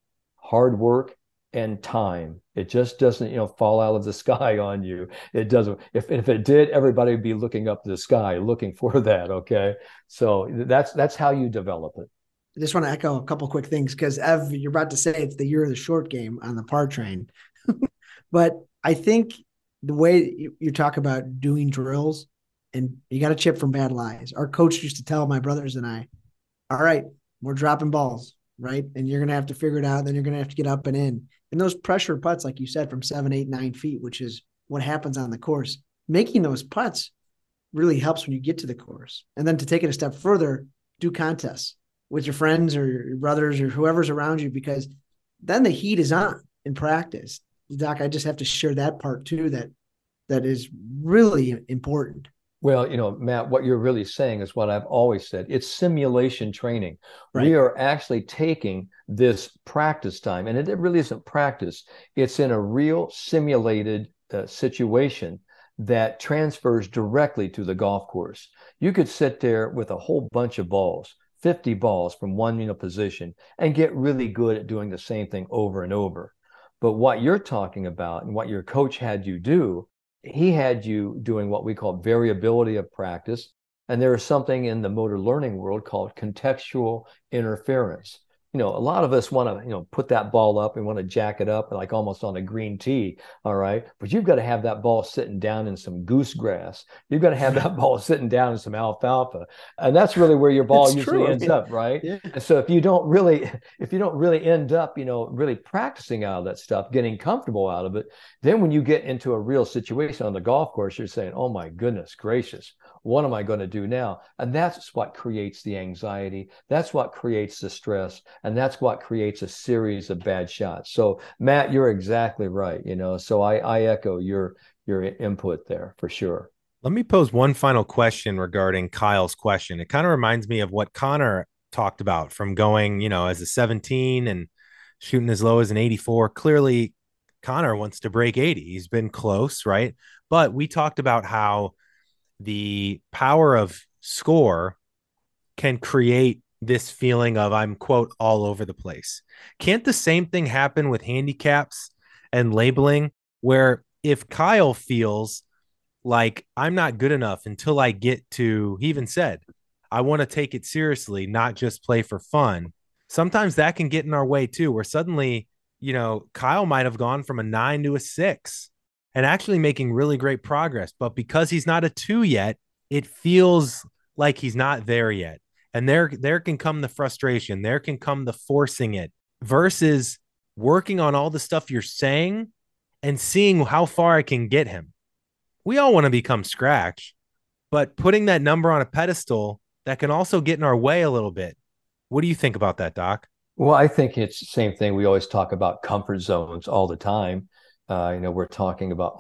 hard work, and time. It just doesn't, fall out of the sky on you. It doesn't. If it did, everybody would be looking up the sky, looking for that. Okay. So that's how you develop it. I just want to echo a couple quick things, because Ev, you're about to say it's the year of the short game on the par train. But I think the way you talk about doing drills, and you got to chip from bad lies. Our coach used to tell my brothers and I, all right, we're dropping balls, right? And you're going to have to figure it out. Then you're going to have to get up and in. And those pressure putts, like you said, from 7, 8, 9 feet, which is what happens on the course, making those putts really helps when you get to the course. And then to take it a step further, do contests with your friends or your brothers or whoever's around you, because then the heat is on in practice. Doc, I just have to share that part too, that is really important. Well, Matt, what you're really saying is what I've always said. It's simulation training. Right. We are actually taking this practice time, and it really isn't practice. It's in a real simulated situation that transfers directly to the golf course. You could sit there with a whole bunch of balls, 50 balls from one position, and get really good at doing the same thing over and over. But what you're talking about and what your coach had you do, he had you doing what we call variability of practice. And there is something in the motor learning world called contextual interference. A lot of us want to, put that ball up and want to jack it up like almost on a green tee. All right. But you've got to have that ball sitting down in some goose grass. You've got to have that ball sitting down in some alfalfa. And that's really where your ball usually ends up. Right. Yeah. And so if you don't really end up, really practicing out of that stuff, getting comfortable out of it, then when you get into a real situation on the golf course, you're saying, oh my goodness gracious, what am I going to do now? And that's what creates the anxiety. That's what creates the stress. And that's what creates a series of bad shots. So Matt, you're exactly right. So I echo your input there for sure. Let me pose one final question regarding Kyle's question. It kind of reminds me of what Connor talked about from going, as a 17 and shooting as low as an 84. Clearly, Connor wants to break 80. He's been close, right? But we talked about how the power of score can create this feeling of I'm, quote, all over the place. Can't the same thing happen with handicaps and labeling, where if Kyle feels like I'm not good enough until I get to, he even said, I want to take it seriously, not just play for fun. Sometimes that can get in our way too, where suddenly, Kyle might have gone from a 9 to a 6 and actually making really great progress. But because he's not a 2 yet, it feels like he's not there yet. And there can come the frustration. There can come the forcing it versus working on all the stuff you're saying and seeing how far I can get him. We all want to become scratch, but putting that number on a pedestal, that can also get in our way a little bit. What do you think about that, Doc? Well, I think it's the same thing. We always talk about comfort zones all the time. We're talking about,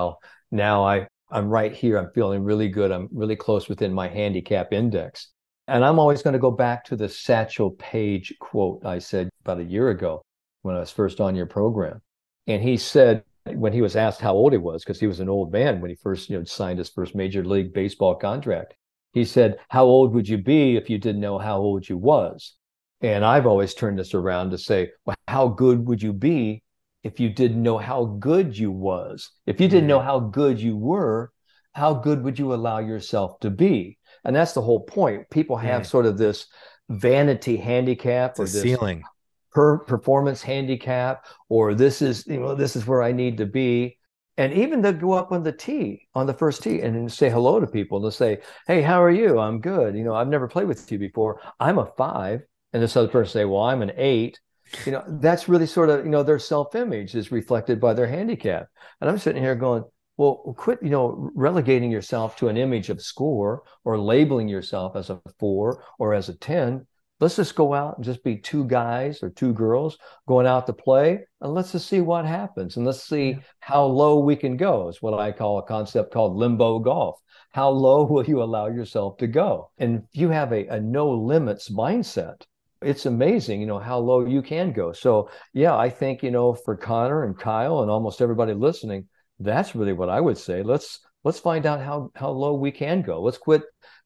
now I'm right here. I'm feeling really good. I'm really close within my handicap index. And I'm always going to go back to the Satchel Paige quote I said about a year ago when I was first on your program. And he said, when he was asked how old he was, because he was an old man when he first signed his first Major League Baseball contract, he said, how old would you be if you didn't know how old you was? And I've always turned this around to say, well, how good would you be if you didn't know how good you was? If you didn't know how good you were, how good would you allow yourself to be? And that's the whole point. People have sort of this vanity handicap or this ceiling. Performance handicap, or this is where I need to be. And even they'll go up on the first tee and say hello to people. They'll say, hey, how are you? I'm good. I've never played with you before. I'm a 5. And this other person say, well, I'm an 8. That's really sort of, their self-image is reflected by their handicap. And I'm sitting here going, well, quit, relegating yourself to an image of score or labeling yourself as a 4 or as a 10. Let's just go out and just be 2 guys or 2 girls going out to play, and let's just see what happens. And let's see how low we can go. It's what I call a concept called limbo golf. How low will you allow yourself to go? And if you have a no limits mindset, it's amazing, how low you can go. So yeah, I think, for Connor and Kyle and almost everybody listening, that's really what I would say. Let's find out how low we can go. Let's quit,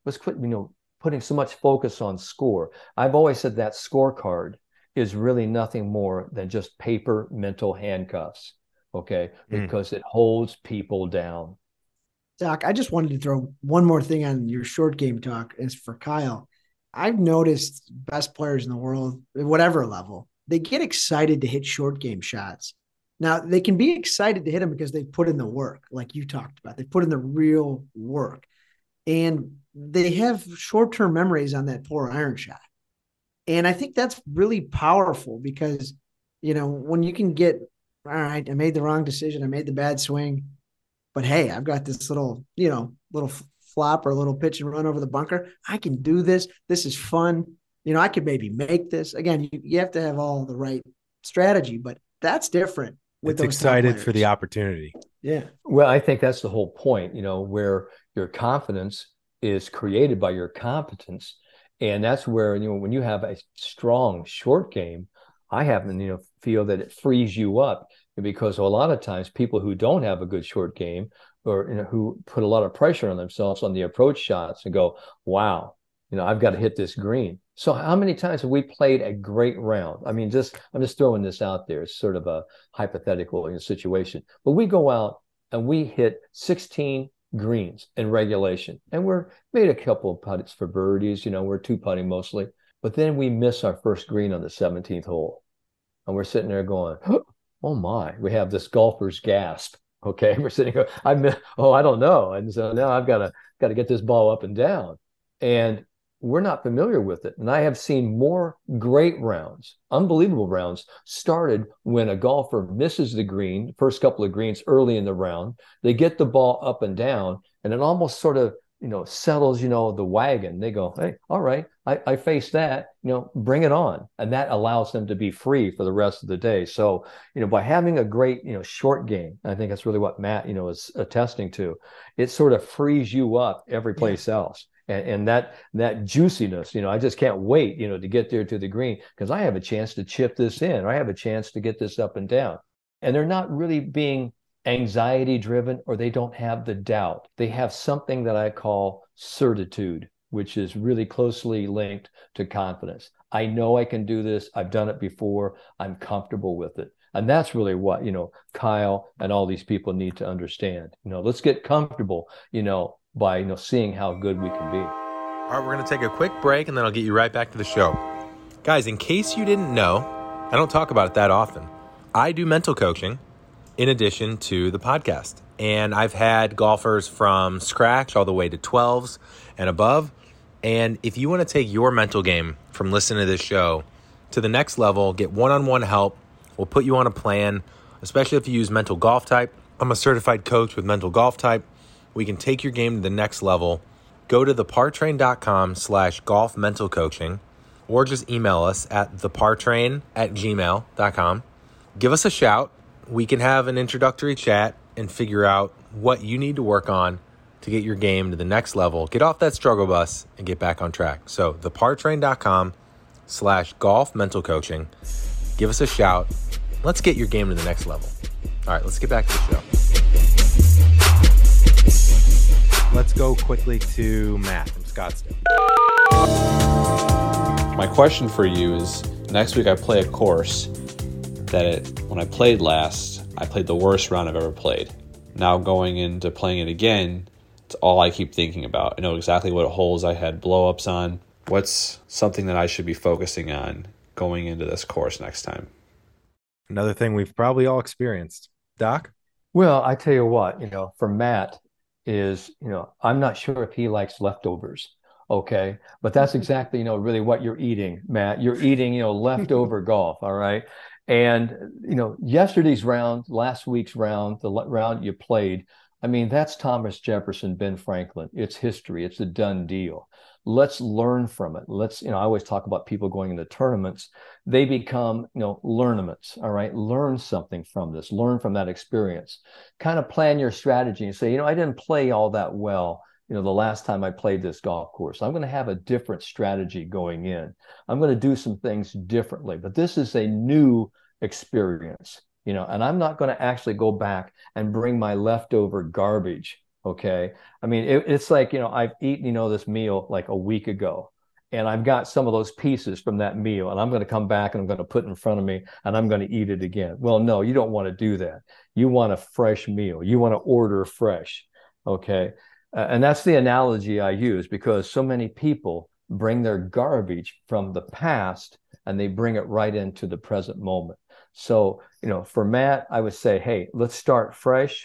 putting so much focus on score. I've always said that scorecard is really nothing more than just paper mental handcuffs, okay? Because it holds people down. Doc, I just wanted to throw one more thing on your short game talk is for Kyle. I've noticed best players in the world, at whatever level, they get excited to hit short game shots. Now, they can be excited to hit them because they put in the work, like you talked about. They put in the real work. And they have short-term memories on that poor iron shot. And I think that's really powerful because, when you can get, all right, I made the wrong decision. I made the bad swing. But, hey, I've got this little flop or a little pitch and run over the bunker. I can do this. This is fun. I could maybe make this. Again, you have to have all the right strategy, but that's different. It's excited for the opportunity. Yeah. Well, I think that's the whole point, where your confidence is created by your competence. And that's where, when you have a strong short game, I happen to, feel that it frees you up, because a lot of times people who don't have a good short game or who put a lot of pressure on themselves on the approach shots and go, wow, I've got to hit this green. So how many times have we played a great round? I mean, I'm just throwing this out there. It's sort of a hypothetical situation, but we go out and we hit 16 greens in regulation, and we're made a couple of putts for birdies. We're 2-putting mostly, but then we miss our first green on the 17th hole, and we're sitting there going, "Oh my!" We have this golfer's gasp. Okay, we're sitting here. I don't know, and so now I've got to get this ball up and down, and we're not familiar with it. And I have seen more great rounds, unbelievable rounds, started when a golfer misses the green, first couple of greens early in the round. They get the ball up and down, and it almost sort of settles, the wagon. They go, hey, all right, I face that, bring it on. And that allows them to be free for the rest of the day. So, by having a great, short game, I think that's really what Matt, is attesting to. It sort of frees you up every place else. And that juiciness, I just can't wait, to get there to the green because I have a chance to chip this in, or I have a chance to get this up and down. And they're not really being anxiety driven, or they don't have the doubt. They have something that I call certitude, which is really closely linked to confidence. I know I can do this. I've done it before. I'm comfortable with it. And that's really what, Kyle and all these people need to understand. Let's get comfortable, by, seeing how good we can be. All right, we're going to take a quick break and then I'll get you right back to the show. Guys, in case you didn't know, I don't talk about it that often. I do mental coaching in addition to the podcast. And I've had golfers from scratch all the way to 12s and above. And if you want to take your mental game from listening to this show to the next level, get one-on-one help, we'll put you on a plan, especially if you use Mental Golf Type. I'm a certified coach with Mental Golf Type. We can take your game to the next level. Go to thepartrain.com/golf mental coaching, or just email us at thepartrain@gmail.com. Give us a shout. We can have an introductory chat and figure out what you need to work on to get your game to the next level. Get off that struggle bus and get back on track. So thepartrain.com/golf mental coaching. Give us a shout. Let's get your game to the next level. All right, let's get back to the show. Let's go quickly to Matt from Scottsdale. My question for you is, next week I play a course that when I played last, I played the worst round I've ever played. Now going into playing it again, it's all I keep thinking about. I know exactly what holes I had blow-ups on. What's something that I should be focusing on going into this course next time? Another thing we've probably all experienced. Doc? Well, I tell you what, for Matt is, I'm not sure if he likes leftovers. Okay. But that's exactly, really what you're eating, Matt. You're eating, leftover golf. All right. And, yesterday's round, last week's round, the round you played, I mean, that's Thomas Jefferson, Ben Franklin. It's history. It's a done deal. Let's learn from it. I always talk about people going into tournaments. They become, learnaments. All right. Learn something from this. Learn from that experience. Kind of plan your strategy and say, I didn't play all that well, the last time I played this golf course. I'm going to have a different strategy going in. I'm going to do some things differently, but this is a new experience, and I'm not going to actually go back and bring my leftover garbage. Okay. I mean, it's like, I've eaten, this meal like a week ago, and I've got some of those pieces from that meal, and I'm going to come back and I'm going to put it in front of me and I'm going to eat it again. Well, no, you don't want to do that. You want a fresh meal. You want to order fresh. Okay. And that's the analogy I use, because so many people bring their garbage from the past and they bring it right into the present moment. So, for Matt, I would say, hey, let's start fresh.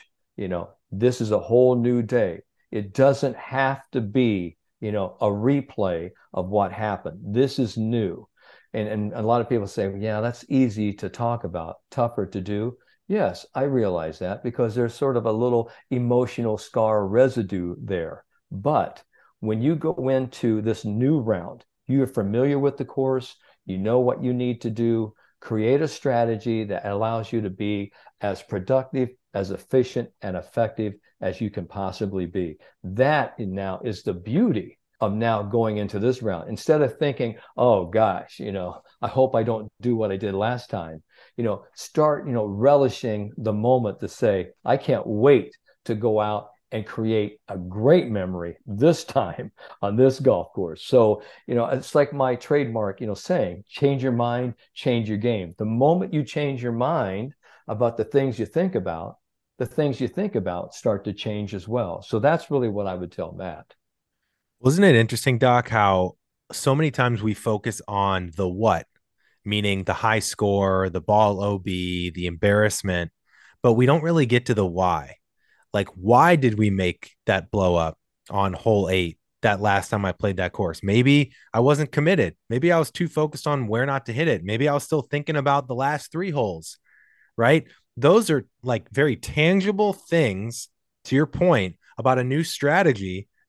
This is a whole new day. It doesn't have to be, a replay of what happened. This is new. And a lot of people say, yeah, that's easy to talk about, tougher to do. Yes, I realize that, because there's sort of a little emotional scar residue there. But when you go into this new round, you're familiar with the course, you know what you need to do, create a strategy that allows you to be as productive, as efficient, and effective as you can possibly be. That now is the beauty of now going into this round. Instead of thinking, oh gosh, I hope I don't do what I did last time, start, relishing the moment to say, I can't wait to go out and create a great memory this time on this golf course. So, it's like my trademark, saying, change your mind, change your game. The moment you change your mind about the things you think about, the things you think about start to change as well. So that's really what I would tell Matt. Wasn't it interesting, Doc, how so many times we focus on the what, meaning the high score, the ball OB, the embarrassment, but we don't really get to the why. Like, why did we make that blow up on hole 8 that last time I played that course? Maybe I wasn't committed. Maybe I was too focused on where not to hit it. Maybe I was still thinking about the last 3 holes, right? Those are like very tangible things, to your point, about a new strategy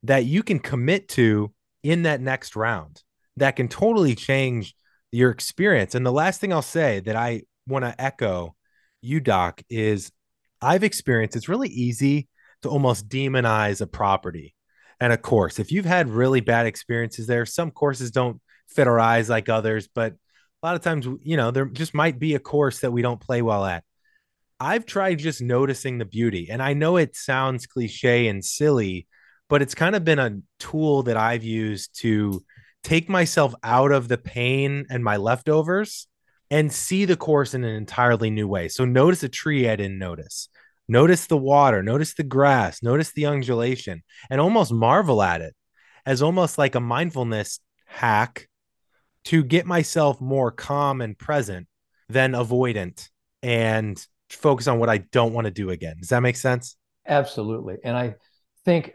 that you can commit to in that next round that can totally change your experience. And the last thing I'll say that I want to echo you, Doc, is I've experienced it's really easy to almost demonize a property and a course. If you've had really bad experiences there, some courses don't fit our eyes like others, but a lot of times, there just might be a course that we don't play well at. I've tried just noticing the beauty. And I know it sounds cliche and silly, but it's kind of been a tool that I've used to take myself out of the pain and my leftovers and see the course in an entirely new way. So notice a tree I didn't notice. Notice the water, notice the grass, notice the undulation, and almost marvel at it as almost like a mindfulness hack to get myself more calm and present than avoidant and focus on what I don't want to do again. Does that make sense? Absolutely. And I think,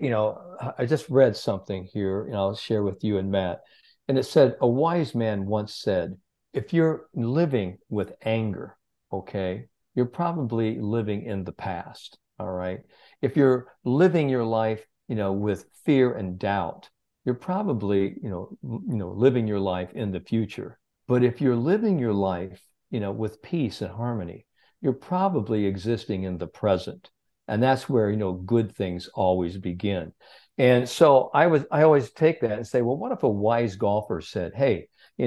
I just read something here, and I'll share with you and Matt. And it said, a wise man once said, if you're living with anger, okay, you're probably living in the past. All right. If you're living your life, with fear and doubt, you're probably, living your life in the future. But if you're living your life, with peace and harmony, you're probably existing in the present. And that's where, good things always begin. And so I always take that and say, well, what if a wise golfer said, hey,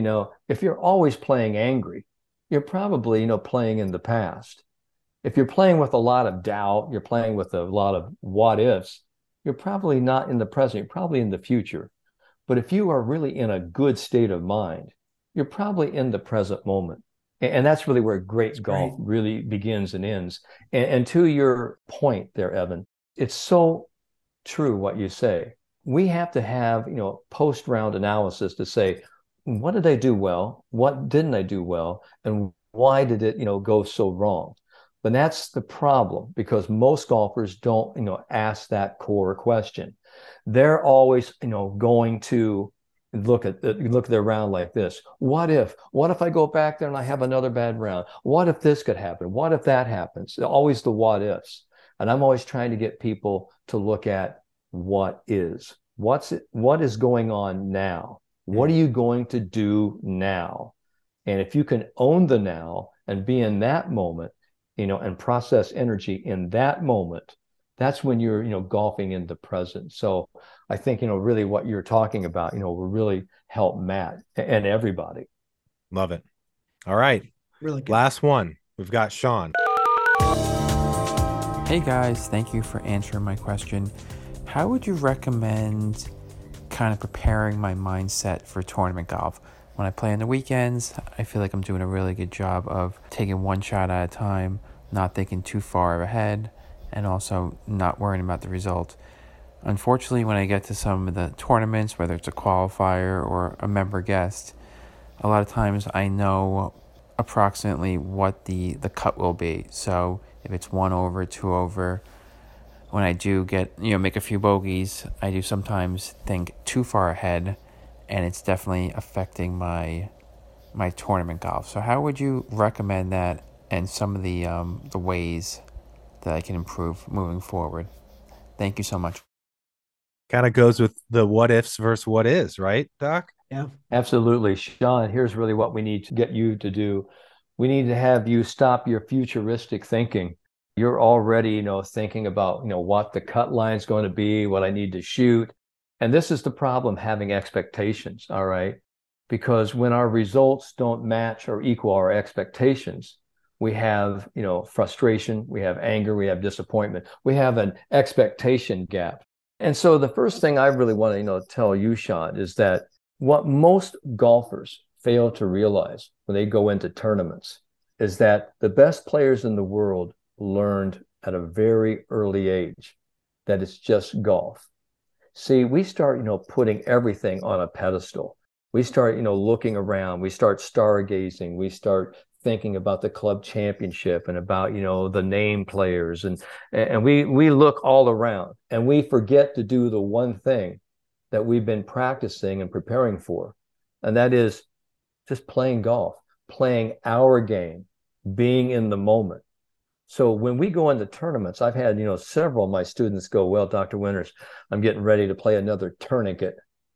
if you're always playing angry, you're probably, playing in the past. If you're playing with a lot of doubt, you're playing with a lot of what ifs, you're probably not in the present, you're probably in the future. But if you are really in a good state of mind, you're probably in the present moment. And that's really where great golf really begins and ends. And to your point there, Evan, it's so true what you say. We have to have, post-round analysis to say, what did I do well? What didn't I do well? And why did it, go so wrong? But that's the problem, because most golfers don't, ask that core question. They're always, going to look at their round like this. What if I go back there and I have another bad round? What if this could happen? What if that happens? Always the what ifs. And I'm always trying to get people to look at what is. What is going on now? What are you going to do now? And if you can own the now and be in that moment, and process energy in that moment, that's when you're, golfing in the present. So I think, really what you're talking about, will really help Matt and everybody. Love it. All right. Really good. Last one. We've got Sean. Hey guys, thank you for answering my question. How would you recommend kind of preparing my mindset for tournament golf? When I play on the weekends, I feel like I'm doing a really good job of taking one shot at a time, not thinking too far ahead, and also not worrying about the result. Unfortunately, when I get to some of the tournaments, whether it's a qualifier or a member guest, a lot of times I know approximately what the cut will be. So if it's 1 over, 2 over, when I do get, make a few bogeys, I do sometimes think too far ahead, and it's definitely affecting my tournament golf. So how would you recommend that, and some of the ways that I can improve moving forward? Thank you so much. Kind of goes with the what ifs versus what is, right, Doc? Yeah, absolutely. Sean, here's really what we need to get you to do. We need to have you stop your futuristic thinking. You're already, thinking about, what the cut line is going to be, what I need to shoot. And this is the problem, having expectations, all right? Because when our results don't match or equal our expectations, we have, frustration, we have anger, we have disappointment, we have an expectation gap. And so the first thing I really want to, tell you, Sean, is that what most golfers fail to realize when they go into tournaments is that the best players in the world learned at a very early age that it's just golf. See, we start, putting everything on a pedestal. We start, looking around, we start stargazing, we start thinking about the club championship and about, the name players. And we look all around, and we forget to do the one thing that we've been practicing and preparing for. And that is just playing golf, playing our game, being in the moment. So when we go into tournaments, I've had, several of my students go, well, Dr. Winters, I'm getting ready to play another tourniquet.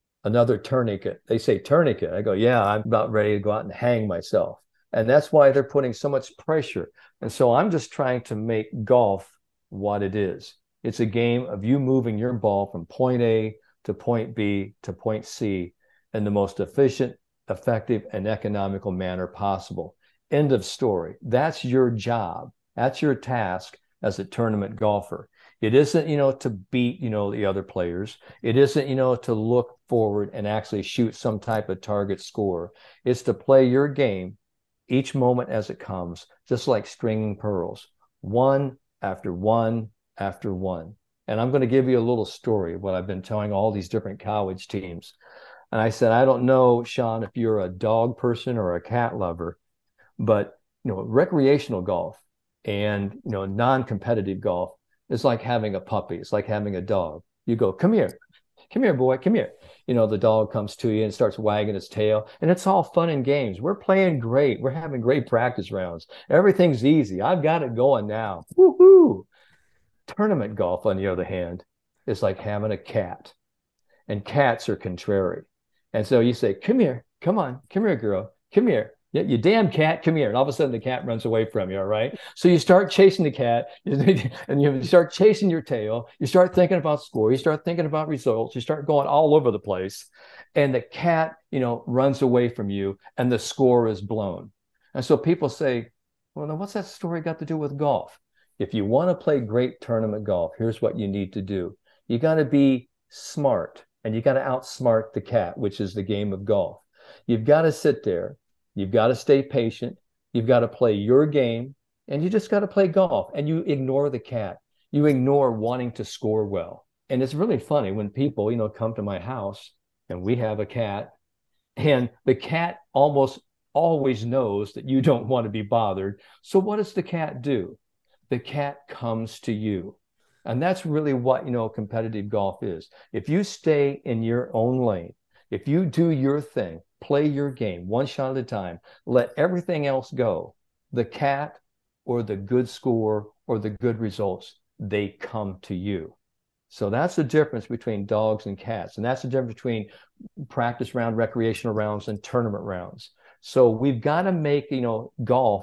They say tourniquet. I go, yeah, I'm about ready to go out and hang myself. And that's why they're putting so much pressure. And so I'm just trying to make golf what it is. It's a game of you moving your ball from point A to point B to point C in the most efficient, effective, and economical manner possible. End of story. That's your job. That's your task as a tournament golfer. It isn't, to beat, the other players. It isn't, to look forward and actually shoot some type of target score. It's to play your game each moment as it comes, just like stringing pearls, one after one after one. And I'm going to give you a little story of what I've been telling all these different college teams. And I said, I don't know, Sean, if you're a dog person or a cat lover, but, recreational golf and, non-competitive golf is like having a puppy. It's like having a dog. You go, come here, boy, come here. The dog comes to you and starts wagging its tail, and it's all fun and games. We're playing great. We're having great practice rounds. Everything's easy. I've got it going now. Woohoo! Tournament golf, on the other hand, is like having a cat, and cats are contrary. And so you say, come here, come on, come here, girl, come here. You damn cat, come here. And all of a sudden the cat runs away from you, all right? So you start chasing the cat and you start chasing your tail. You start thinking about score. You start thinking about results. You start going all over the place. And the cat, runs away from you and the score is blown. And so people say, well, then what's that story got to do with golf? If you want to play great tournament golf, here's what you need to do. You got to be smart and you got to outsmart the cat, which is the game of golf. You've got to sit there. You've got to stay patient. You've got to play your game, and you just got to play golf. And you ignore the cat. You ignore wanting to score well. And it's really funny when people, come to my house and we have a cat, and the cat almost always knows that you don't want to be bothered. So what does the cat do? The cat comes to you. And that's really what, competitive golf is. If you stay in your own lane, if you do your thing, play your game one shot at a time, let everything else go, the cat or the good score or the good results, they come to you. So that's the difference between dogs and cats. And that's the difference between practice round, recreational rounds, and tournament rounds. So we've got to make, golf,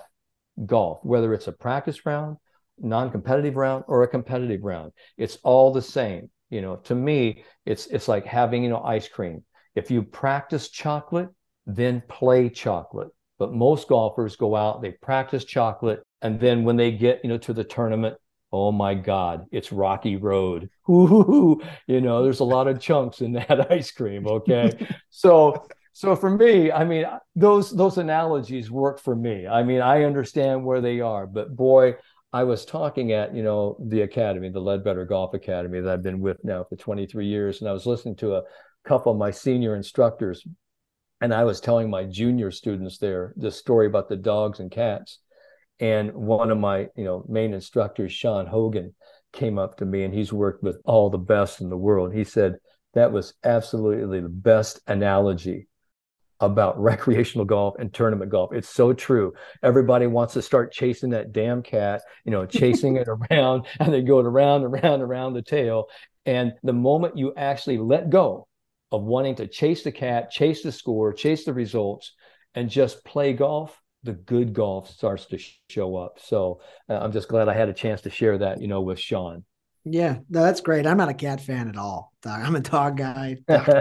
whether it's a practice round, non-competitive round, or a competitive round. It's all the same. To me, it's like having, ice cream. If you practice chocolate, then play chocolate. But most golfers go out, they practice chocolate, and then when they get, to the tournament, oh my God, it's rocky road. Ooh, there's a lot of chunks in that ice cream. Okay. So for me, those analogies work for me. I understand where they are, but boy, I was talking at, the academy, the Ledbetter Golf Academy that I've been with now for 23 years. And I was listening to a couple of my senior instructors, and I was telling my junior students there this story about the dogs and cats. And one of my, main instructors, Sean Hogan, came up to me, and he's worked with all the best in the world. He said, that was absolutely the best analogy about recreational golf and tournament golf. It's so true. Everybody wants to start chasing that damn cat, chasing it around, and they go around and around, around the tail. And the moment you actually let go of wanting to chase the cat, chase the score, chase the results, and just play golf, the good golf starts to show up. So I'm just glad I had a chance to share that, with Sean. Yeah, no, that's great. I'm not a cat fan at all. I'm a dog guy.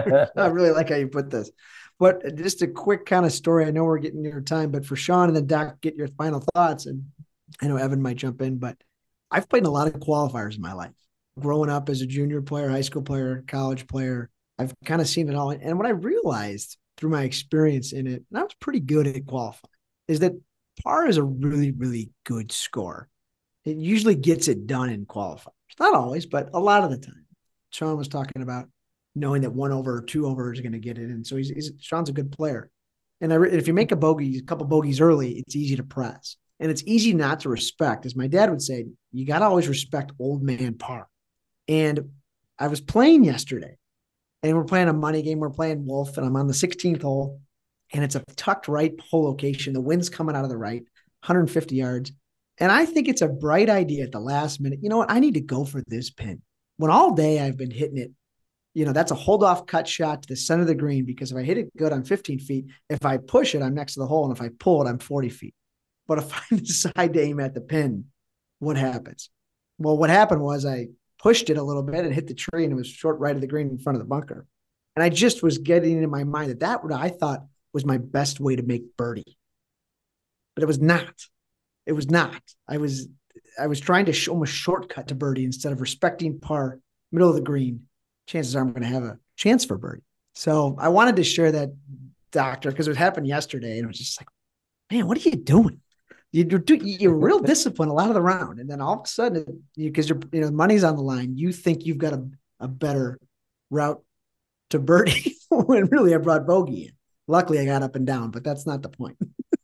I really like how you put this. But just a quick kind of story. I know we're getting near time, but for Sean and then Doc, get your final thoughts. And I know Evan might jump in, but I've played in a lot of qualifiers in my life. Growing up as a junior player, high school player, college player, I've kind of seen it all. And what I realized through my experience in it, and I was pretty good at qualifying, is that par is a really, really good score. It usually gets it done in qualifiers. Not always, but a lot of the time. Sean was talking about knowing that 1 over or 2 over is going to get it. And so Sean's a good player. And if you make a couple bogeys early, it's easy to press. And it's easy not to respect. As my dad would say, you got to always respect old man par. And I was playing yesterday, and we're playing a money game. We're playing Wolf, and I'm on the 16th hole, and it's a tucked right hole location. The wind's coming out of the right, 150 yards. And I think it's a bright idea at the last minute. You know what? I need to go for this pin. When all day I've been hitting it, that's a hold off cut shot to the center of the green, because if I hit it good, I'm 15 feet. If I push it, I'm next to the hole. And if I pull it, I'm 40 feet. But if I decide to aim at the pin, what happens? Well, what happened was I pushed it a little bit and hit the tree, and it was short right of the green in front of the bunker. And I just was getting in my mind that what I thought was my best way to make birdie. But it was not. It was not. I was trying to almost shortcut to birdie instead of respecting par, middle of the green. Chances are I'm going to have a chance for birdie. So I wanted to share that, Doctor, because it happened yesterday, and it was just like, man, what are you doing? You're real disciplined a lot of the round, and then all of a sudden, because money's on the line, you think you've got a better route to birdie when really I brought bogey in. Luckily, I got up and down, but that's not the point.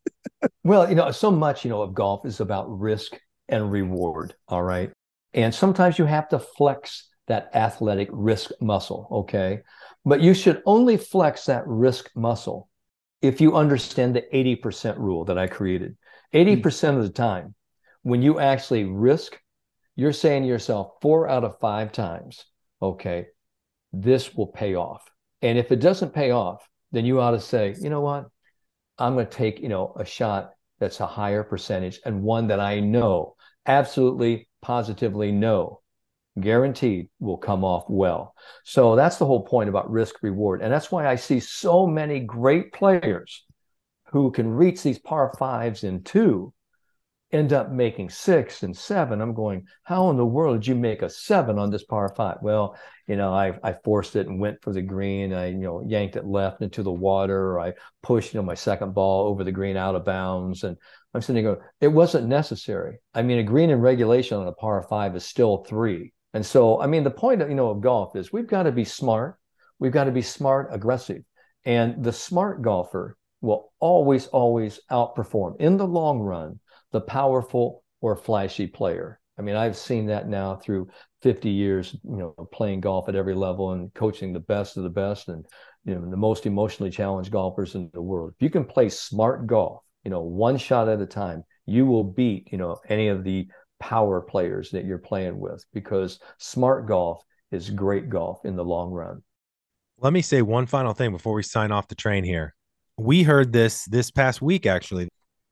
Well, so much, of golf is about risk and reward. All right. And sometimes you have to flex that athletic risk muscle. Okay. But you should only flex that risk muscle if you understand the 80% rule that I created. 80% of the time, when you actually risk, you're saying to yourself 4 out of 5 times, okay, this will pay off. And if it doesn't pay off, then you ought to say, you know what? I'm going to take, a shot that's a higher percentage, and one that I know, absolutely, positively know, guaranteed will come off well. So that's the whole point about risk reward. And that's why I see so many great players who can reach these par 5s in 2, end up making 6 and 7. I'm going, how in the world did you make a 7 on this par 5? Well, I forced it and went for the green. I, yanked it left into the water. Or I pushed, my second ball over the green out of bounds. And I'm sitting there going, it wasn't necessary. I mean, a green in regulation on a par 5 is still 3. And so, I mean, the point of golf is we've got to be smart. We've got to be smart, aggressive. And the smart golfer will always, always outperform in the long run the powerful or flashy player. I mean, I've seen that now through 50 years, playing golf at every level and coaching the best of the best and, the most emotionally challenged golfers in the world. If you can play smart golf, one shot at a time, you will beat, any of the power players that you're playing with, because smart golf is great golf in the long run. Let me say one final thing before we sign off the train here. We heard this past week, actually.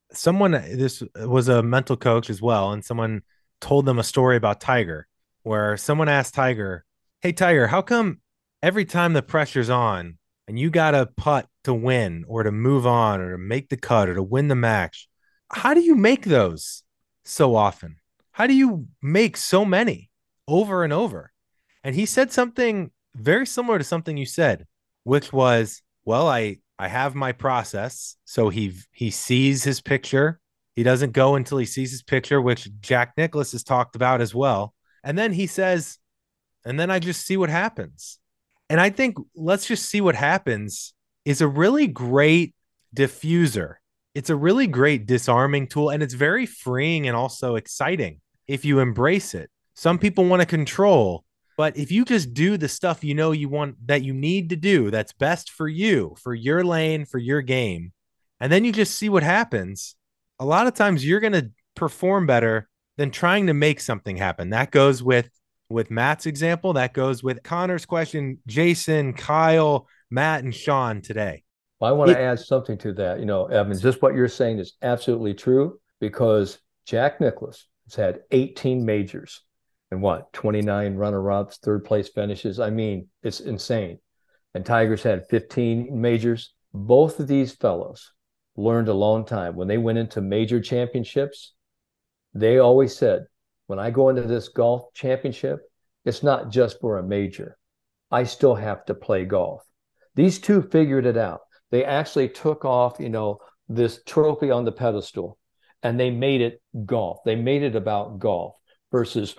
This was a mental coach as well, and someone told them a story about Tiger, where someone asked Tiger, hey, Tiger, how come every time the pressure's on and you got to putt to win or to move on or to make the cut or to win the match, how do you make those so often? How do you make so many over and over? And he said something very similar to something you said, which was, well, I have my process. So he sees his picture. He doesn't go until he sees his picture, which Jack Nicklaus has talked about as well. And then he says, and then I just see what happens. And I think let's just see what happens is a really great diffuser. It's a really great disarming tool, and it's very freeing and also exciting if you embrace it. Some people want to control, but if you just do the stuff you want, that you need to do, that's best for you, for your lane, for your game, and then you just see what happens, a lot of times you're going to perform better than trying to make something happen. That goes with Matt's example. That goes with Connor's question, Jason, Kyle, Matt, and Sean today. Well, I want to add something to that. Evans, just what you're saying is absolutely true, because Jack Nicklaus has had 18 majors and 29 runner-ups, third place finishes. I mean, it's insane. And Tiger's had 15 majors. Both of these fellows learned a long time. When they went into major championships, they always said, when I go into this golf championship, it's not just for a major. I still have to play golf. These two figured it out. They actually took off, this trophy on the pedestal, and they made it golf. They made it about golf versus,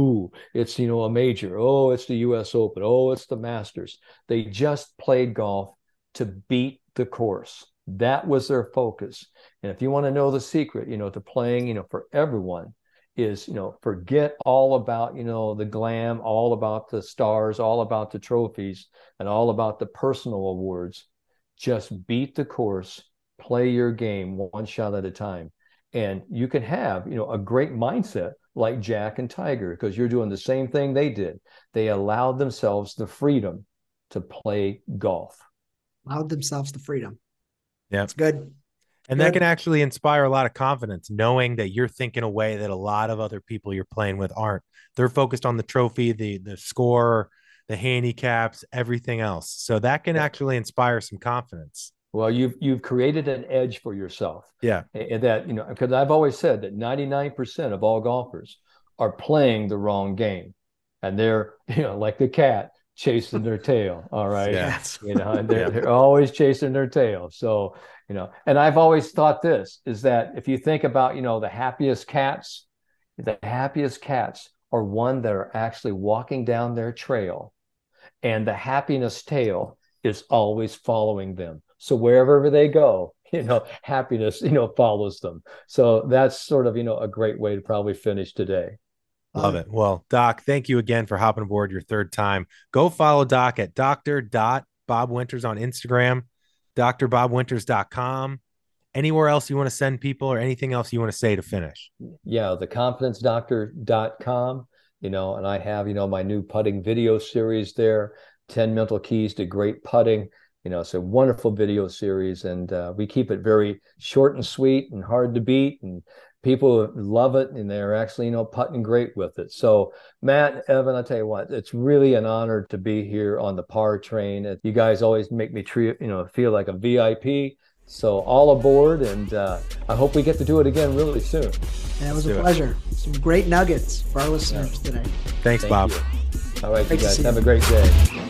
it's, a major. Oh, it's the US Open. Oh, it's the Masters. They just played golf to beat the course. That was their focus. And if you want to know the secret, to playing, for everyone is, forget all about, the glam, all about the stars, all about the trophies, and all about the personal awards. Just beat the course, play your game one shot at a time. And you can have, a great mindset like Jack and Tiger, because you're doing the same thing they did. They allowed themselves the freedom to play golf. Allowed themselves the freedom. Yeah. That's good. And that can actually inspire a lot of confidence, knowing that you're thinking a way that a lot of other people you're playing with aren't. They're focused on the trophy, the score, the handicaps, everything else. So that can actually inspire some confidence. Well, you've created an edge for yourself. Yeah. And that, because I've always said that 99% of all golfers are playing the wrong game. And they're, like the cat chasing their tail. All right. Yes. And they're always chasing their tail. So, and I've always thought this is that if you think about, the happiest cats are one that are actually walking down their trail, and the happiness tail is always following them. So wherever they go, happiness, follows them. So that's sort of, a great way to probably finish today. Love it. Well, Doc, thank you again for hopping aboard your third time. Go follow Doc at dr.bobwinters on Instagram, drbobwinters.com. Anywhere else you want to send people, or anything else you want to say to finish? Yeah, theconfidencedoctor.com, and I have, my new putting video series there, 10 mental keys to great putting. It's a wonderful video series, and we keep it very short and sweet and hard to beat, and people love it, and they're actually, putting great with it. So Matt, Evan, I'll tell you what, it's really an honor to be here on the Par Train. You guys always make me feel like a VIP. So all aboard, and I hope we get to do it again really soon. Yeah, it was a pleasure. Some great nuggets for our listeners today. Thanks, Bob. All right, you guys have a great day.